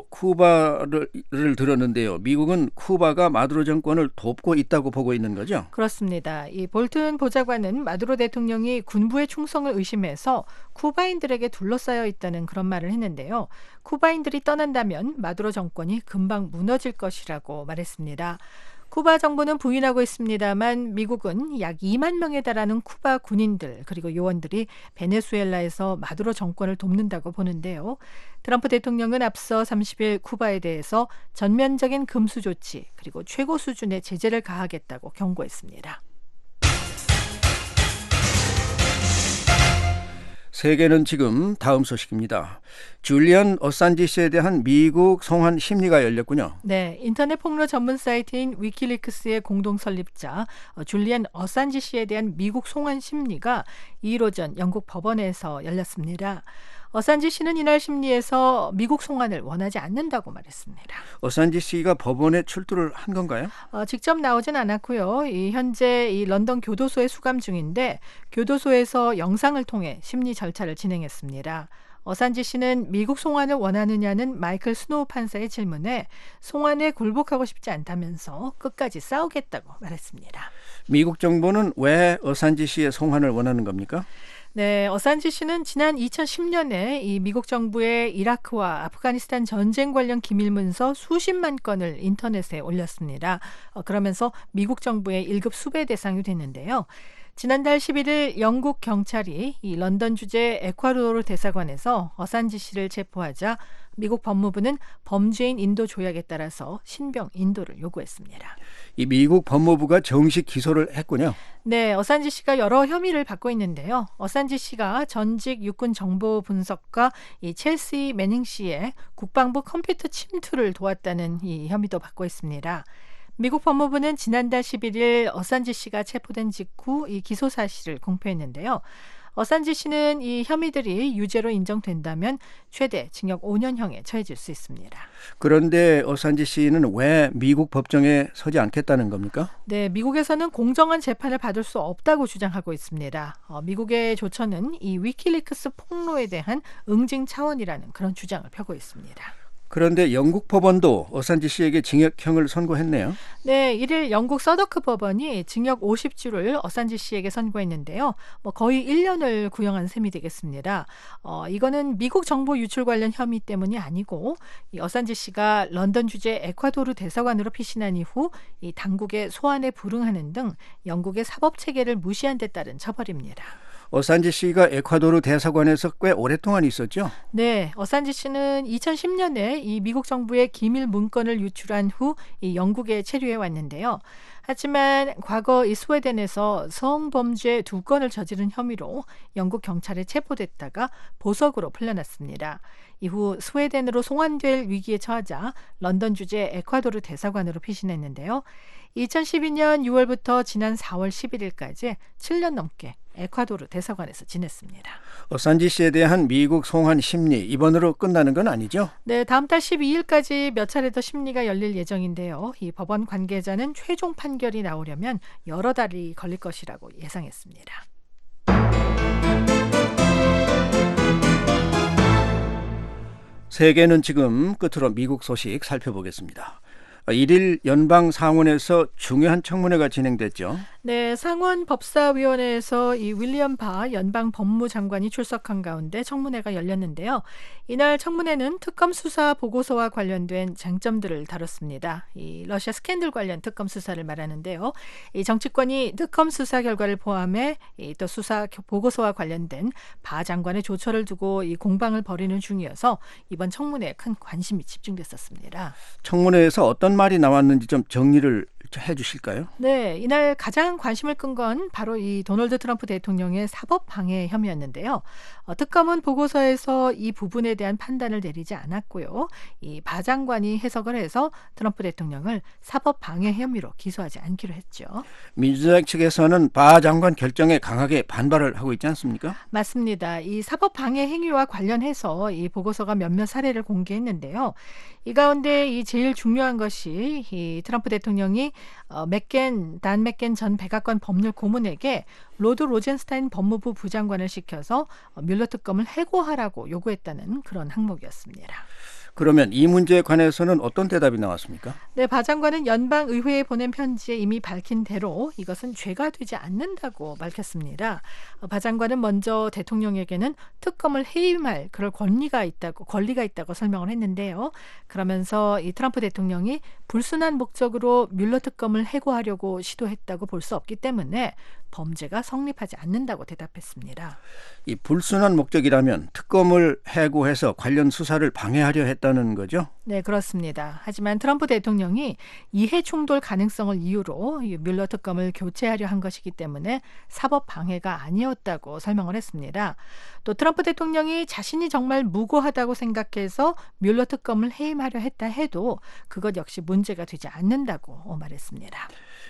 쿠바를 들었는데요. 미국은 쿠바가 마두로 정권을 돕고 있다고 보고 있는 거죠? 그렇습니다. 이 볼튼 보좌관은 마두로 대통령이 군부의 충성을 의심해서 쿠바인들에게 둘러싸여 있다는 그런 말을 했는데요. 쿠바인들이 떠난다면 마두로 정권이 금방 무너질 것이라고 말했습니다. 쿠바 정부는 부인하고 있습니다만 미국은 약 2만 명에 달하는 쿠바 군인들 그리고 요원들이 베네수엘라에서 마두로 정권을 돕는다고 보는데요. 트럼프 대통령은 앞서 30일 쿠바에 대해서 전면적인 금수 조치 그리고 최고 수준의 제재를 가하겠다고 경고했습니다. 세계는 지금 다음 소식입니다. 줄리안 어산지 씨에 대한 미국 송환 심리가 열렸군요. 네, 인터넷 폭로 전문 사이트인 위키리크스의 공동 설립자 줄리안 어산지 씨에 대한 미국 송환 심리가 2일 오전 영국 법원에서 열렸습니다. 어산지 씨는 이날 심리에서 미국 송환을 원하지 않는다고 말했습니다. 어산지 씨가 법원에 출두를 한 건가요? 직접 나오진 않았고요. 현재 이 런던 교도소에 수감 중인데 교도소에서 영상을 통해 심리 절차를 진행했습니다. 어산지 씨는 미국 송환을 원하느냐는 마이클 스노우 판사의 질문에 송환에 굴복하고 싶지 않다면서 끝까지 싸우겠다고 말했습니다. 미국 정부는 왜 어산지 씨의 송환을 원하는 겁니까? 네, 어산지 씨는 지난 2010년에 이 미국 정부의 이라크와 아프가니스탄 전쟁 관련 기밀 문서 수십만 건을 인터넷에 올렸습니다. 그러면서 미국 정부의 1급 수배 대상이 됐는데요. 지난달 11일 영국 경찰이 이 런던 주재 에콰도르 대사관에서 어산지 씨를 체포하자 미국 법무부는 범죄인 인도 조약에 따라서 신병 인도를 요구했습니다. 이 미국 법무부가 정식 기소를 했군요. 네, 어산지 씨가 여러 혐의를 받고 있는데요. 어산지 씨가 전직 육군 정보 분석가 이 첼시 매닝 씨의 국방부 컴퓨터 침투를 도왔다는 이 혐의도 받고 있습니다. 미국 법무부는 지난달 11일 어산지 씨가 체포된 직후 이 기소 사실을 공표했는데요. 어산지 씨는 이 혐의들이 유죄로 인정된다면 최대 징역 5년형에 처해질 수 있습니다. 그런데 어산지 씨는 왜 미국 법정에 서지 않겠다는 겁니까? 네, 미국에서는 공정한 재판을 받을 수 없다고 주장하고 있습니다. 미국의 조처는 이 위키리크스 폭로에 대한 응징 차원이라는 그런 주장을 펴고 있습니다. 그런데 영국 법원도 어산지 씨에게 징역형을 선고했네요. 네, 1일 영국 서더크 법원이 징역 50주를 어산지 씨에게 선고했는데요. 거의 1년을 구형한 셈이 되겠습니다. 이거는 미국 정보 유출 관련 혐의 때문이 아니고 이 어산지 씨가 런던 주재 에콰도르 대사관으로 피신한 이후 이 당국의 소환에 불응하는 등 영국의 사법 체계를 무시한 데 따른 처벌입니다. 어산지 씨가 에콰도르 대사관에서 꽤 오랫동안 있었죠? 네, 어산지 씨는 2010년에 이 미국 정부의 기밀 문건을 유출한 후 이 영국에 체류해 왔는데요. 하지만 과거 이 스웨덴에서 성범죄 2건을 저지른 혐의로 영국 경찰에 체포됐다가 보석으로 풀려났습니다. 이후 스웨덴으로 송환될 위기에 처하자 런던 주재 에콰도르 대사관으로 피신했는데요. 2012년 6월부터 지난 4월 11일까지 7년 넘게 에콰도르 대사관에서 지냈습니다. 어산지 씨에 대한 미국 송환 심리 이번으로 끝나는 건 아니죠? 네, 다음 달 12일까지 몇 차례 더 심리가 열릴 예정인데요. 이 법원 관계자는 최종 판결이 나오려면 여러 달이 걸릴 것이라고 예상했습니다. 세계는 지금 끝으로 미국 소식 살펴보겠습니다. 1일 연방 상원에서 중요한 청문회가 진행됐죠. 네, 상원 법사위원회에서 이 윌리엄 바 연방 법무장관이 출석한 가운데 청문회가 열렸는데요. 이날 청문회는 특검 수사 보고서와 관련된 쟁점들을 다뤘습니다. 이 러시아 스캔들 관련 특검 수사를 말하는데요. 이 정치권이 특검 수사 결과를 포함해 또 수사 보고서와 관련된 바 장관의 조처를 두고 이 공방을 벌이는 중이어서 이번 청문회에 큰 관심이 집중됐었습니다. 청문회에서 어떤 말이 나왔는지 좀 정리를 해주실까요? 네, 이날 가장 관심을 끈 건 바로 이 도널드 트럼프 대통령의 사법 방해 혐의였는데요. 특검은 보고서에서 이 부분에 대한 판단을 내리지 않았고요. 이 바 장관이 해석을 해서 트럼프 대통령을 사법 방해 혐의로 기소하지 않기로 했죠. 민주당 측에서는 바 장관 결정에 강하게 반발을 하고 있지 않습니까? 맞습니다. 이 사법 방해 행위와 관련해서 이 보고서가 몇몇 사례를 공개했는데요. 이 가운데 이 제일 중요한 것이 이 트럼프 대통령이 단 맥겐 전 백악관 법률 고문에게 로드 로젠스타인 법무부 부장관을 시켜서 뮬러 특검을 해고하라고 요구했다는 그런 항목이었습니다. 그러면 이 문제에 관해서는 어떤 대답이 나왔습니까? 네, 바 장관은 연방의회에 보낸 편지에 이미 밝힌 대로 이것은 죄가 되지 않는다고 밝혔습니다. 바 장관은 먼저 대통령에게는 특검을 해임할 그럴 권리가 있다고 설명을 했는데요. 그러면서 이 트럼프 대통령이 불순한 목적으로 뮬러 특검을 해고하려고 시도했다고 볼 수 없기 때문에 범죄가 성립하지 않는다고 대답했습니다. 이 불순한 목적이라면 특검을 해고해서 관련 수사를 방해하려 했다는 거죠? 네, 그렇습니다. 하지만 트럼프 대통령이 이해 충돌 가능성을 이유로 이 뮬러 특검을 교체하려 한 것이기 때문에 사법 방해가 아니었다고 설명을 했습니다. 또 트럼프 대통령이 자신이 정말 무고하다고 생각해서 뮬러 특검을 해임하려 했다 해도 그것 역시 문제가 되지 않는다고 말했습니다.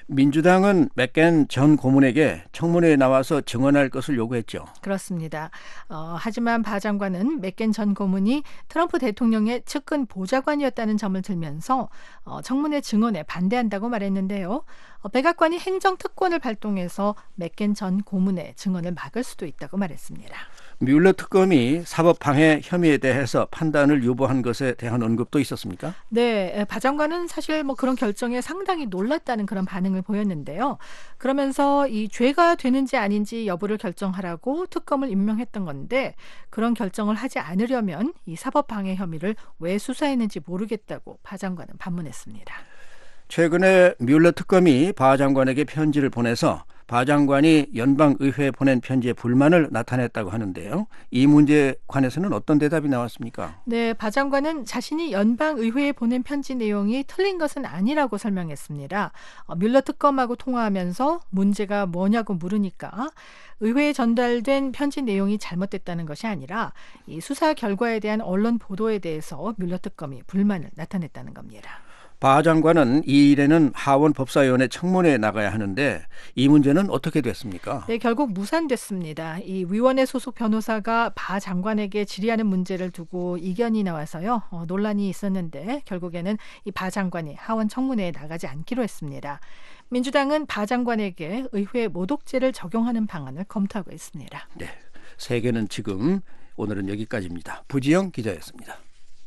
민주당은 맥켄 전 고문에게 청문회에 나와서 증언할 것을 요구했죠. 그렇습니다. 하지만 바 장관은 맥켄 전 고문이 트럼프 대통령의 측근 보좌관이었다는 점을 들면서 청문회 증언에 반대한다고 말했는데요. 백악관이 행정특권을 발동해서 맥켄 전 고문의 증언을 막을 수도 있다고 말했습니다. 뮬러 특검이 사법방해 혐의에 대해서 판단을 유보한 것에 대한 언급도 있었습니까? 네, 바 장관은 사실 그런 결정에 상당히 놀랐다는 그런 반응을 보였는데요. 그러면서 이 죄가 되는지 아닌지 여부를 결정하라고 특검을 임명했던 건데 그런 결정을 하지 않으려면 이 사법방해 혐의를 왜 수사했는지 모르겠다고 바 장관은 반문했습니다. 최근에 뮬러 특검이 바 장관에게 편지를 보내서 바 장관이 연방의회에 보낸 편지에 불만을 나타냈다고 하는데요. 이 문제에 관해서는 어떤 대답이 나왔습니까? 네, 바 장관은 자신이 연방의회에 보낸 편지 내용이 틀린 것은 아니라고 설명했습니다. 뮬러 특검하고 통화하면서 문제가 뭐냐고 물으니까 의회에 전달된 편지 내용이 잘못됐다는 것이 아니라 이 수사 결과에 대한 언론 보도에 대해서 뮬러 특검이 불만을 나타냈다는 겁니다. 바 장관은 이 일에는 하원 법사위원회 청문회에 나가야 하는데 이 문제는 어떻게 됐습니까? 네, 결국 무산됐습니다. 이 위원회 소속 변호사가 바 장관에게 질의하는 문제를 두고 이견이 나와서요. 논란이 있었는데 결국에는 이 바 장관이 하원 청문회에 나가지 않기로 했습니다. 민주당은 바 장관에게 의회 모독죄를 적용하는 방안을 검토하고 있습니다. 네, 세계는 지금 오늘은 여기까지입니다. 부지영 기자였습니다.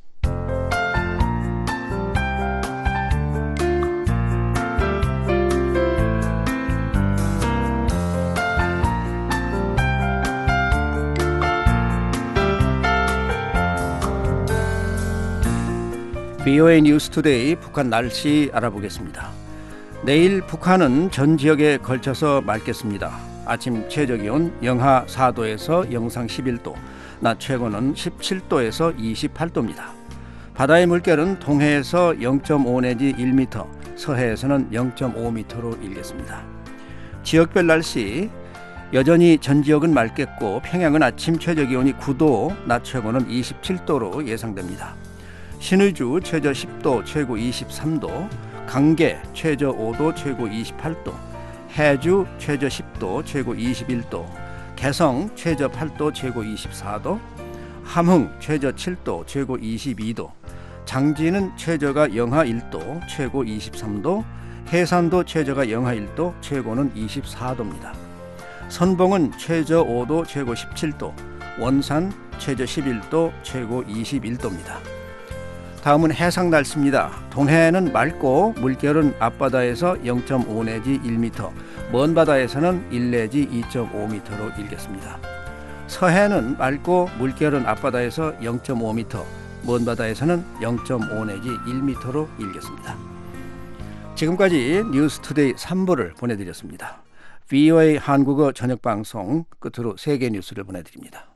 VOA 뉴스 투데이 북한 날씨 알아보겠습니다. 내일 북한은 전 지역에 걸쳐서 맑겠습니다. 아침 최저기온 영하 4도에서 영상 11도, 낮 최고는 17도에서 28도입니다. 바다의 물결은 동해에서 0.5 내지 1m, 서해에서는 0.5m로 일겠습니다. 지역별 날씨, 여전히 전 지역은 맑겠고 평양은 아침 최저기온이 9도, 낮 최고는 27도로 예상됩니다. 신의주 최저 10도, 최고 23도, 강계 최저 5도, 최고 28도, 해주 최저 10도, 최고 21도, 개성 최저 8도, 최고 24도, 함흥 최저 7도, 최고 22도, 장진은 최저가 영하 1도, 최고 23도, 해산도 최저가 영하 1도, 최고는 24도입니다. 선봉은 최저 5도, 최고 17도, 원산 최저 11도, 최고 21도입니다. 다음은 해상 날씨입니다. 동해는 맑고 물결은 앞바다에서 0.5 내지 1m, 먼 바다에서는 1 내지 2.5m로 일겠습니다. 서해는 맑고 물결은 앞바다에서 0.5m, 먼 바다에서는 0.5 내지 1m로 일겠습니다. 지금까지 뉴스투데이 3부를 보내드렸습니다. VOA 한국어 저녁방송 끝으로 세계 뉴스를 보내드립니다.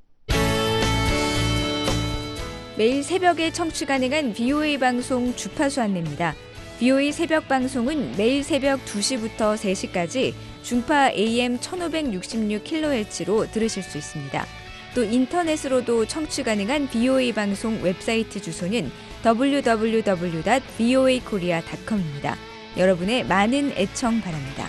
매일 새벽에 청취 가능한 VOA 방송 주파수 안내입니다. VOA 새벽 방송은 매일 새벽 2시부터 3시까지 중파 AM 1566kHz로 들으실 수 있습니다. 또 인터넷으로도 청취 가능한 VOA 방송 웹사이트 주소는 www.voakorea.com입니다. 여러분의 많은 애청 바랍니다.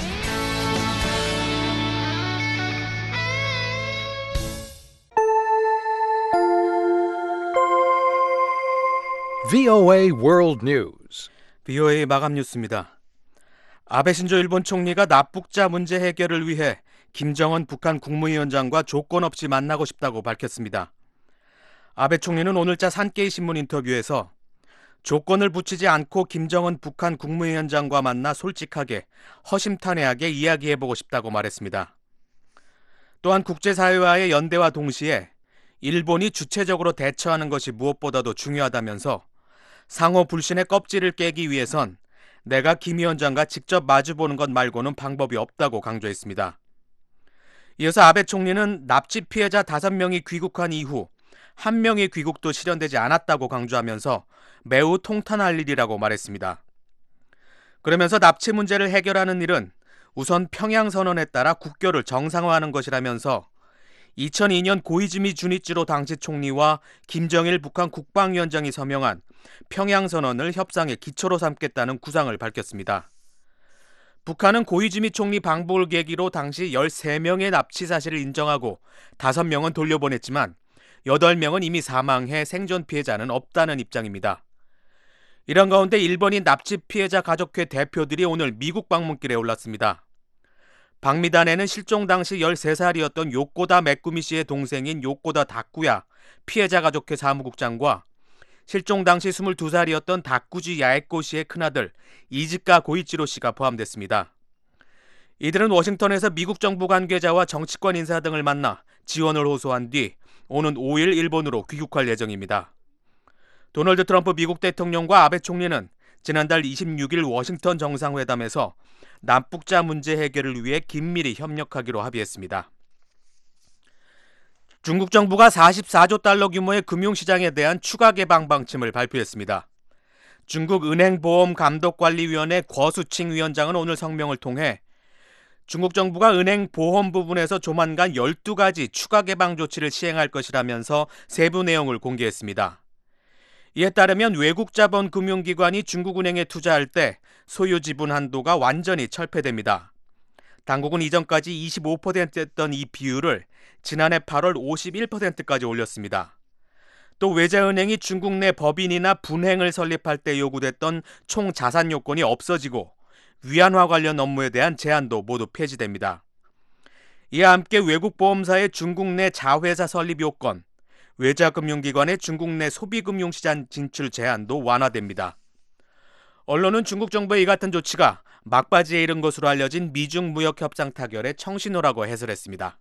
VOA World News. VOA 마감 뉴스입니다. 아베 신조 일본 총리가 납북자 문제 해결을 위해 김정은 북한 국무위원장과 조건 없이 만나고 싶다고 밝혔습니다. 아베 총리는 오늘자 산케이 신문 인터뷰에서 조건을 붙이지 않고 김정은 북한 국무위원장과 만나 솔직하게 허심탄회하게 이야기해보고 싶다고 말했습니다. 또한 국제사회와의 연대와 동시에 일본이 주체적으로 대처하는 것이 무엇보다도 중요하다면서 상호 불신의 껍질을 깨기 위해선 내가 김 위원장과 직접 마주보는 것 말고는 방법이 없다고 강조했습니다. 이어서 아베 총리는 납치 피해자 5명이 귀국한 이후 1명의 귀국도 실현되지 않았다고 강조하면서 매우 통탄할 일이라고 말했습니다. 그러면서 납치 문제를 해결하는 일은 우선 평양선언에 따라 국교를 정상화하는 것이라면서 2002년 고이즈미 주니치로 당시 총리와 김정일 북한 국방위원장이 서명한 평양선언을 협상의 기초로 삼겠다는 구상을 밝혔습니다. 북한은 고이즈미 총리 방북을 계기로 당시 13명의 납치 사실을 인정하고 5명은 돌려보냈지만 8명은 이미 사망해 생존 피해자는 없다는 입장입니다. 이런 가운데 일본인 납치 피해자 가족회 대표들이 오늘 미국 방문길에 올랐습니다. 방미단에는 실종 당시 13살이었던 요코다 메꾸미 씨의 동생인 요코다 다쿠야 피해자 가족회 사무국장과 실종 당시 22살이었던 다쿠지 야에코 씨의 큰아들 이즈카 고이치로 씨가 포함됐습니다. 이들은 워싱턴에서 미국 정부 관계자와 정치권 인사 등을 만나 지원을 호소한 뒤 오는 5일 일본으로 귀국할 예정입니다. 도널드 트럼프 미국 대통령과 아베 총리는 지난달 26일 워싱턴 정상회담에서 남북자 문제 해결을 위해 긴밀히 협력하기로 합의했습니다. 중국 정부가 44조 달러 규모의 금융시장에 대한 추가 개방 방침을 발표했습니다. 중국 은행보험감독관리위원회 거수칭 위원장은 오늘 성명을 통해 중국 정부가 은행 보험 부분에서 조만간 12가지 추가 개방 조치를 시행할 것이라면서 세부 내용을 공개했습니다. 이에 따르면 외국 자본 금융기관이 중국은행에 투자할 때 소유 지분 한도가 완전히 철폐됩니다. 당국은 이전까지 25%였던 이 비율을 지난해 8월 51%까지 올렸습니다. 또 외자은행이 중국 내 법인이나 분행을 설립할 때 요구됐던 총 자산 요건이 없어지고 위안화 관련 업무에 대한 제한도 모두 폐지됩니다. 이와 함께 외국 보험사의 중국 내 자회사 설립 요건, 외자금융기관의 중국 내 소비금융시장 진출 제한도 완화됩니다. 언론은 중국 정부의 이 같은 조치가 막바지에 이른 것으로 알려진 미중 무역협상 타결의 청신호라고 해설했습니다.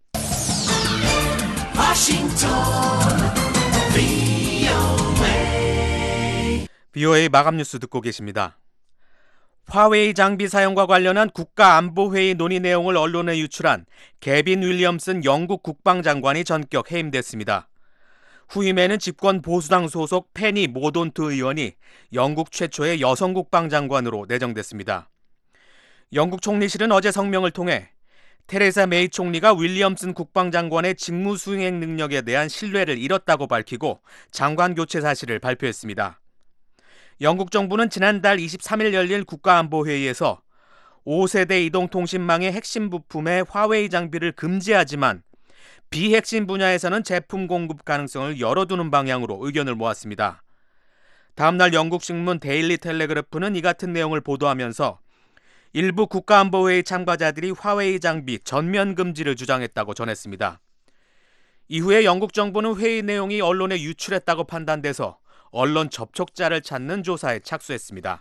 VOA 마감 뉴스 듣고 계십니다. 화웨이 장비 사용과 관련한 국가안보회의 논의 내용을 언론에 유출한 개빈 윌리엄슨 영국 국방장관이 전격 해임됐습니다. 후임에는 집권 보수당 소속 페니 모돈트 의원이 영국 최초의 여성 국방장관으로 내정됐습니다. 영국 총리실은 어제 성명을 통해 테레사 메이 총리가 윌리엄슨 국방장관의 직무 수행 능력에 대한 신뢰를 잃었다고 밝히고 장관 교체 사실을 발표했습니다. 영국 정부는 지난달 23일 열린 국가안보회의에서 5세대 이동통신망의 핵심 부품에 화웨이 장비를 금지하지만 비핵심 분야에서는 제품 공급 가능성을 열어두는 방향으로 의견을 모았습니다. 다음날 영국 신문 데일리 텔레그래프는 이 같은 내용을 보도하면서 일부 국가안보회의 참가자들이 화웨이 장비 전면 금지를 주장했다고 전했습니다. 이후에 영국 정부는 회의 내용이 언론에 유출했다고 판단돼서 언론 접촉자를 찾는 조사에 착수했습니다.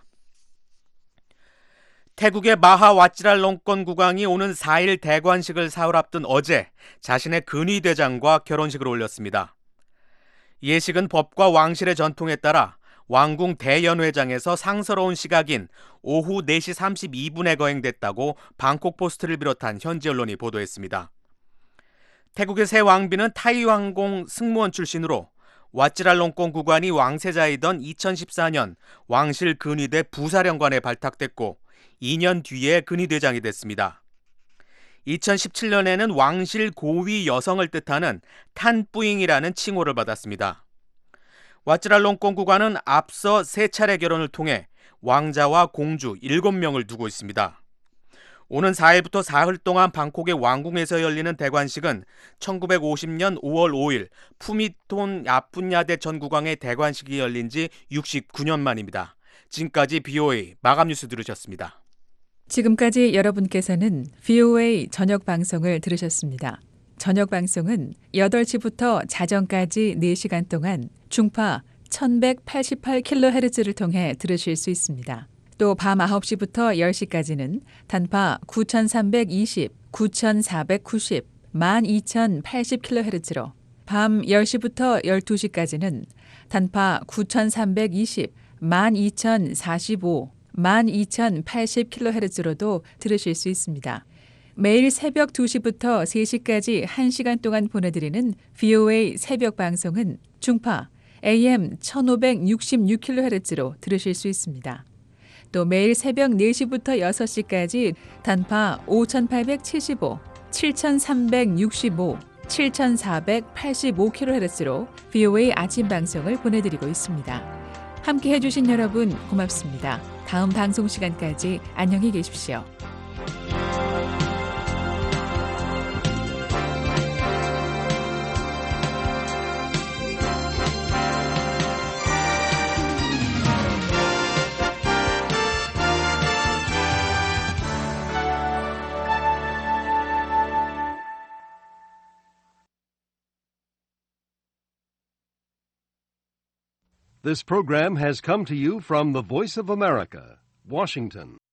태국의 마하 와찌랄롱권 국왕이 오는 4일 대관식을 사흘 앞둔 어제 자신의 근위대장과 결혼식을 올렸습니다. 예식은 법과 왕실의 전통에 따라 왕궁 대연회장에서 상서로운 시각인 오후 4시 32분에 거행됐다고 방콕 포스트를 비롯한 현지 언론이 보도했습니다. 태국의 새 왕비는 타이 왕공 승무원 출신으로 와찌랄롱권 국왕이 왕세자이던 2014년 왕실 근위대 부사령관에 발탁됐고 2년 뒤에 근위대장이 됐습니다. 2017년에는 왕실 고위 여성을 뜻하는 탄뿌잉이라는 칭호를 받았습니다. 와찌랄롱권 국왕은 앞서 3차례 결혼을 통해 왕자와 공주 7명을 두고 있습니다. 오는 4일부터 사흘 동안 방콕의 왕궁에서 열리는 대관식은 1950년 5월 5일 푸미톤 야푼야대 전 국왕의 대관식이 열린 지 69년 만입니다. 지금까지 VOA 마감 뉴스 들으셨습니다. 지금까지 여러분께서는 VOA 저녁 방송을 들으셨습니다. 저녁 방송은 8시부터 자정까지 4시간 동안 중파 1188kHz를 통해 들으실 수 있습니다. 또 밤 9시부터 10시까지는 단파 9320, 9490, 12080kHz로 밤 10시부터 12시까지는 단파 9320, 12045, 12080kHz로도 들으실 수 있습니다. 매일 새벽 2시부터 3시까지 1시간 동안 보내드리는 VOA 새벽 방송은 중파 AM 1566kHz로 들으실 수 있습니다. 또 매일 새벽 4시부터 6시까지 단파 5875, 7365, 7485kHz로 VOA 아침 방송을 보내드리고 있습니다. 함께 해주신 여러분 고맙습니다. 다음 방송 시간까지 안녕히 계십시오. This program has come to you from the Voice of America, Washington.